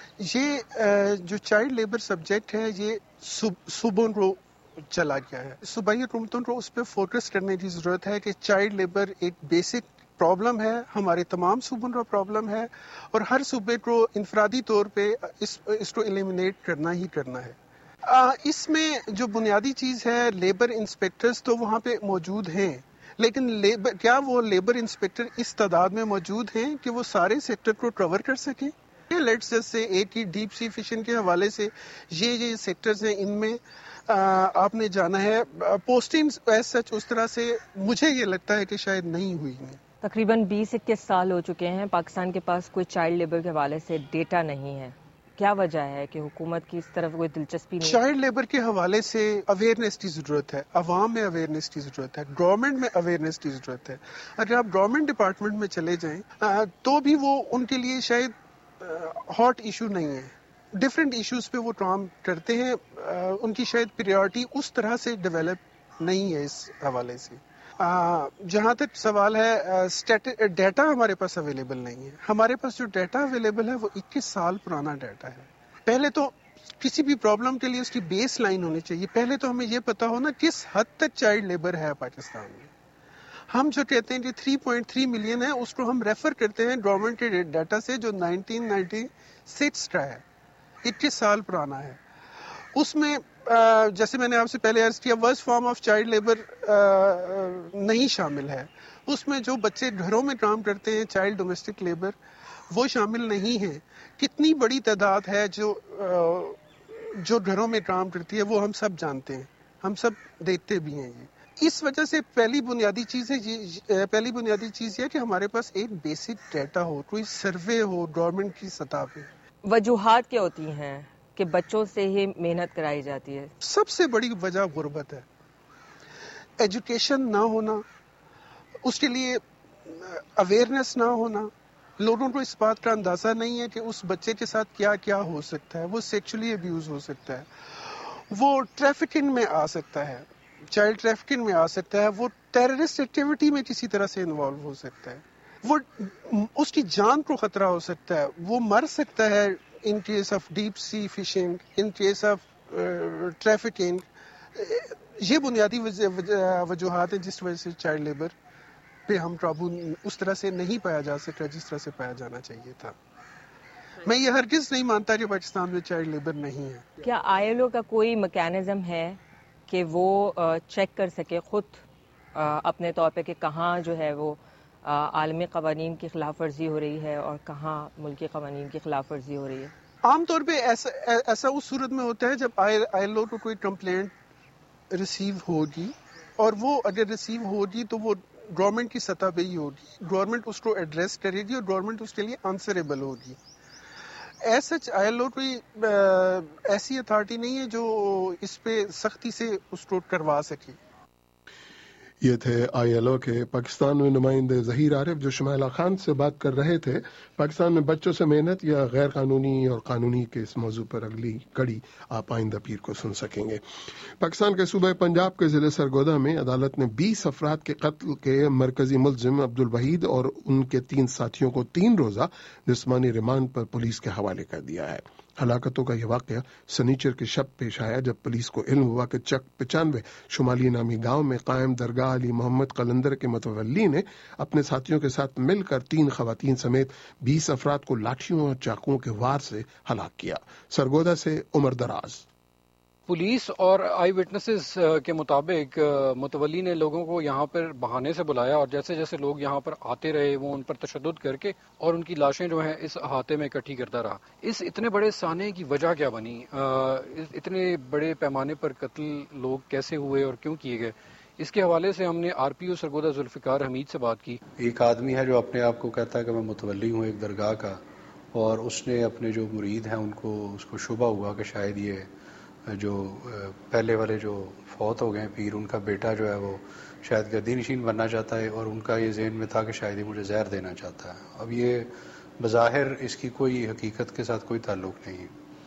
S6: یہ جو چائلڈ لیبر سبجیکٹ ہے یہ صوبوں کو چلا گیا ہے۔ صوبائی حکومتوں کو اس پہ فوکس کرنے کی ضرورت ہے کہ چائلڈ لیبر ایک بیسک پرابلم ہے، ہمارے تمام صوبوں کا پرابلم ہے، اور ہر صوبے کو انفرادی طور پہ اس, اس کو ایلیمینیٹ کرنا ہی کرنا ہے۔ آ, اس میں جو بنیادی چیز ہے، لیبر انسپیکٹرز تو وہاں پہ موجود ہیں، لیکن لیبر کیا وہ لیبر انسپیکٹر اس تعداد میں موجود ہیں کہ وہ سارے سیکٹر کو کور کر سکیں؟ لیٹس جسٹ سے ایک ہی ڈیپ سی فشنگ کے حوالے سے یہ یہ سیکٹرز ہیں، ان میں آپ نے جانا ہے پوسٹنگ ایز سچ اس طرح سے مجھے یہ لگتا ہے کہ شاید نہیں ہوئی ہیں۔
S23: تقریباً بیس اکیس سال ہو چکے ہیں، پاکستان کے پاس کوئی چائلڈ لیبر کے حوالے سے ڈیٹا نہیں ہے۔ کیا وجہ ہے کہ حکومت کی اس طرف کوئی دلچسپی نہیں؟
S6: چائلڈ لیبر کے حوالے سے اویئرنیس کی ضرورت ہے، عوام میں اویئرنیس کی ضرورت ہے، گورنمنٹ میں اویئرنیس کی ضرورت ہے۔ اگر آپ گورنمنٹ ڈپارٹمنٹ میں چلے جائیں تو بھی وہ ان کے لیے شاید ہاٹ ایشو نہیں ہے، ڈفرینٹ ایشوز پہ وہ کام کرتے ہیں، ان کی شاید پریورٹی اس طرح سے ڈیولپ نہیں ہے اس حوالے سے۔ جہاں تک سوال ہے ڈیٹا ہمارے پاس اویلیبل نہیں ہے. ہمارے پاس جو ڈیٹا اویلیبل ہے وہ اکیس سال پرانا ڈیٹا ہے. پہلے تو کسی بھی پرابلم کے لیے اس کی بیس لائن ہونی چاہیے. پہلے تو ہمیں یہ پتا ہونا کس حد تک چائلڈ لیبر ہے پاکستان میں. ہم جو کہتے ہیں کہ تھری پوائنٹ تھری ملین ہے اس کو ہم ریفر کرتے ہیں گورنمنٹ کے ڈیٹا سے جو نائنٹین نائنٹی سکس کا ہے, اکیس سال پرانا ہے. اس میں جیسے میں نے آپ سے پہلے عرض کیا worst form of child labour نہیں شامل ہے. اس میں جو بچے گھروں میں کام کرتے ہیں چائلڈ ڈومیسٹک لیبر وہ شامل نہیں ہے. کتنی بڑی تعداد ہے جو جو گھروں میں کام کرتی ہے وہ ہم سب جانتے ہیں, ہم سب دیکھتے بھی ہیں. یہ اس وجہ سے پہلی بنیادی چیز ہے پہلی بنیادی چیز یہ ہے کہ ہمارے پاس ایک بیسک ڈیٹا ہو, کوئی سروے ہو گورنمنٹ کی سطح پہ.
S23: وجوہات کیا ہوتی ہیں کہ بچوں سے ہی محنت کرائی جاتی ہے؟
S6: سب سے بڑی وجہ غربت ہے, ایجوکیشن نہ ہونا, اس کے لیے اویئرنیس نہ ہونا. لوگوں کو اس بات کا اندازہ نہیں ہے کہ اس بچے کے ساتھ کیا کیا ہو سکتا ہے. وہ سیکچولی ابیوز ہو سکتا ہے, وہ ٹریفکنگ میں آ سکتا ہے, چائلڈ ٹریفکنگ میں آ سکتا ہے, وہ ٹیررسٹ ایکٹیویٹی میں کسی طرح سے انوالو ہو سکتا ہے, وہ اس کی جان کو خطرہ ہو سکتا ہے, وہ مر سکتا ہے in case of deep sea fishing, in case of trafficking. یہ بنیادی وجوہات ہیں جس وجہ سے چائلڈ لیبر پہ ہم قابو اس طرح سے نہیں پایا جا سکتا جس طرح سے پایا جانا چاہیے تھا. میں یہ ہرگز نہیں مانتا کہ پاکستان میں چائلڈ لیبر نہیں ہے.
S23: کیا آئی ایل او کا کوئی میکینزم ہے کہ وہ چیک کر سکے خود اپنے طور پہ کہ کہاں جو ہے وہ عالمی قوانین کی خلاف ورزی ہو رہی ہے اور کہاں ملکی قوانین کی خلاف ورزی ہو رہی ہے؟
S6: عام طور پہ ایسا ایسا اس صورت میں ہوتا ہے جب آئی ایل او کو کوئی کمپلینٹ ریسیو ہوگی, اور وہ اگر ریسیو ہوگی تو وہ گورنمنٹ کی سطح پہ ہی ہوگی. گورنمنٹ اس کو ایڈریس کرے گی اور گورنمنٹ اس کے لیے آنسریبل ہوگی. As such I L O کوئی ایسی اتھارٹی نہیں ہے جو اس پہ سختی سے اس کو کروا سکے.
S1: یہ تھے آئی ایل او کے پاکستان میں نمائندے ظہیر عارف جو شمائلہ خان سے بات کر رہے تھے. پاکستان میں بچوں سے محنت یا غیر قانونی اور قانونی کے اس موضوع پر اگلی کڑی آپ آئندہ پیر کو سن سکیں گے. پاکستان کے صوبہ پنجاب کے ضلع سرگودا میں عدالت نے بیس افراد کے قتل کے مرکزی ملزم عبد الوحید اور ان کے تین ساتھیوں کو تین روزہ جسمانی ریمانڈ پر پولیس کے حوالے کر دیا ہے. ہلاکتوں کا یہ واقعہ سنیچر کے شب پیش آیا جب پولیس کو علم ہوا کہ چک پچانوے شمالی نامی گاؤں میں قائم درگاہ علی محمد قلندر کے متولی نے اپنے ساتھیوں کے ساتھ مل کر تین خواتین سمیت بیس افراد کو لاٹھیوں اور چاقوؤں کے وار سے ہلاک کیا. سرگودا سے عمر دراز.
S10: پولیس اور آئی وٹنسز کے مطابق متولی نے لوگوں کو یہاں پر بہانے سے بلایا اور جیسے جیسے لوگ یہاں پر آتے رہے وہ ان پر تشدد کر کے اور ان کی لاشیں جو ہیں اس احاطے میں اکٹھی کرتا رہا. اس اتنے بڑے سانے کی وجہ کیا بنی؟ اتنے بڑے پیمانے پر قتل لوگ کیسے ہوئے اور کیوں کیے گئے؟ اس کے حوالے سے ہم نے R P O Sargodha Zulfiqar Hameed سے بات کی.
S11: ایک آدمی ہے جو اپنے آپ کو کہتا ہے کہ میں متولی ہوں ایک درگاہ کا, اور اس نے اپنے جو مرید ہیں ان کو اس کو شبہ ہوا کہ شاید یہ جو پہلے والے جو فوت ہو گئے پیر ان کا بیٹا جو ہے وہ شاید گدی نشین بننا چاہتا ہے, اور ان کا یہ ذہن میں تھا کہ شاید یہ مجھے زہر دینا چاہتا ہے. اب یہ بظاہر اس کی کوئی حقیقت کے ساتھ کوئی تعلق نہیں,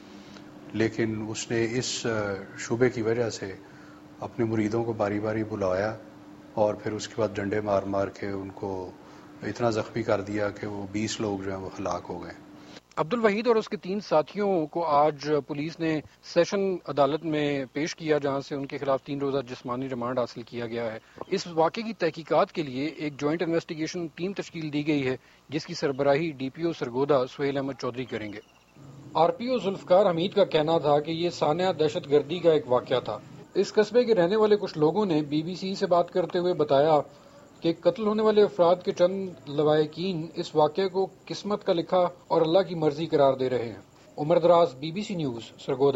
S11: لیکن اس نے اس شبے کی وجہ سے اپنے مریدوں کو باری باری بلایا اور پھر اس کے بعد ڈنڈے مار مار کے ان کو اتنا زخمی کر دیا کہ وہ بیس لوگ جو ہیں وہ ہلاک ہو گئے.
S10: عبد الوحید اور اس کے تین ساتھیوں کو آج پولیس نے سیشن عدالت میں پیش کیا جہاں سے ان کے خلاف تین روزہ جسمانی ریمانڈ حاصل کیا گیا ہے. اس واقعے کی تحقیقات کے لیے ایک جوائنٹ انویسٹیگیشن ٹیم تشکیل دی گئی ہے جس کی سربراہی D P O Sargodha Sohail Ahmad Chaudhry کریں گے. آر پی او ذوالفقار حمید کا کہنا تھا کہ یہ سانحہ دہشت گردی کا ایک واقعہ تھا. اس قصبے کے رہنے والے کچھ لوگوں نے بی بی سی سے بات کرتے ہوئے بتایا کہ قتل ہونے والے افراد کے چند لواحقین اس واقعے کو قسمت کا لکھا اور اللہ کی مرضی قرار دے رہے ہیں. Umar Daraz, B B C news, Sargodha.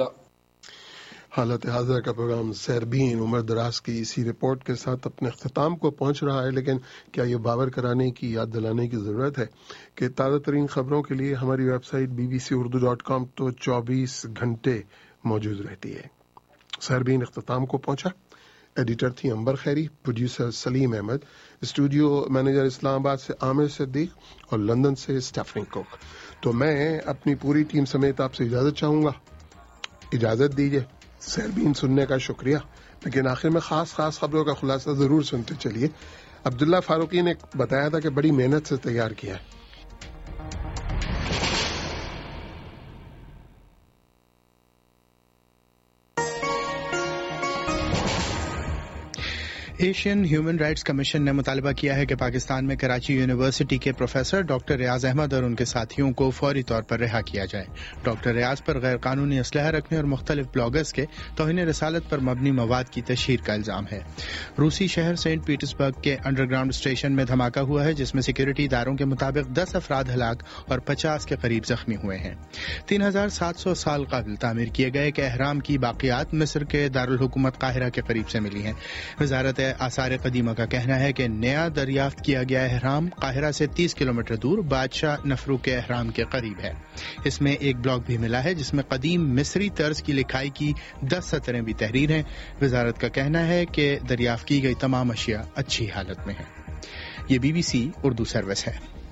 S1: حالت حاضر کا پروگرام سیربین عمر دراز کی اسی رپورٹ کے ساتھ اپنے اختتام کو پہنچ رہا ہے, لیکن کیا یہ باور کرانے کی یاد دلانے کی ضرورت ہے کہ تازہ ترین خبروں کے لیے ہماری website B B C Urdu dot com تو چوبیس گھنٹے موجود رہتی ہے. سیربین اختتام کو پہنچا. ایڈیٹر تھی Ambar Khairi, producer Saleem Ahmad, studio manager Islamabad سے عامر صدیق اور لندن سے اسٹیفنی کوک. تو میں اپنی پوری ٹیم سمیت آپ سے اجازت چاہوں گا. اجازت دیجیے. سیربین سننے کا شکریہ، لیکن آخر میں خاص خاص خبروں کا خلاصہ ضرور سنتے چلیے۔ عبداللہ فاروقی نے بتایا تھا کہ بڑی محنت سے تیار کیا ہے۔
S3: ایشین ہیومن رائٹس کمیشن نے مطالبہ کیا ہے کہ پاکستان میں کراچی یونیورسٹی کے پروفیسر ڈاکٹر ریاض احمد اور ان کے ساتھیوں کو فوری طور پر رہا کیا جائے۔ ڈاکٹر ریاض پر غیر قانونی اسلحہ رکھنے اور مختلف بلاگرز کے توہین رسالت پر مبنی مواد کی تشہیر کا الزام ہے۔ روسی شہر سینٹ پیٹرزبرگ کے انڈر گراؤنڈ اسٹیشن میں دھماکہ ہوا ہے، جس میں سیکورٹی اداروں کے مطابق دس افراد ہلاک اور پچاس کے قریب زخمی ہوئے ہیں۔ تین ہزار سات سو سال قبل تعمیر کیے گئے ایک اہرام کی باقیات مصر کے دارالحکومت قاہرہ کے قریب سے ملی ہیں۔ وزارت آثار قدیمہ کا کہنا ہے کہ نیا دریافت کیا گیا اہرام قاہرہ سے تیس کلومیٹر دور بادشاہ نفرو کے اہرام کے قریب ہے۔ اس میں ایک بلاک بھی ملا ہے جس میں قدیم مصری طرز کی لکھائی کی دس سطریں بھی تحریر ہیں۔ وزارت کا کہنا ہے کہ دریافت کی گئی تمام اشیاء اچھی حالت میں ہیں۔ یہ B B C Urdu service ہے۔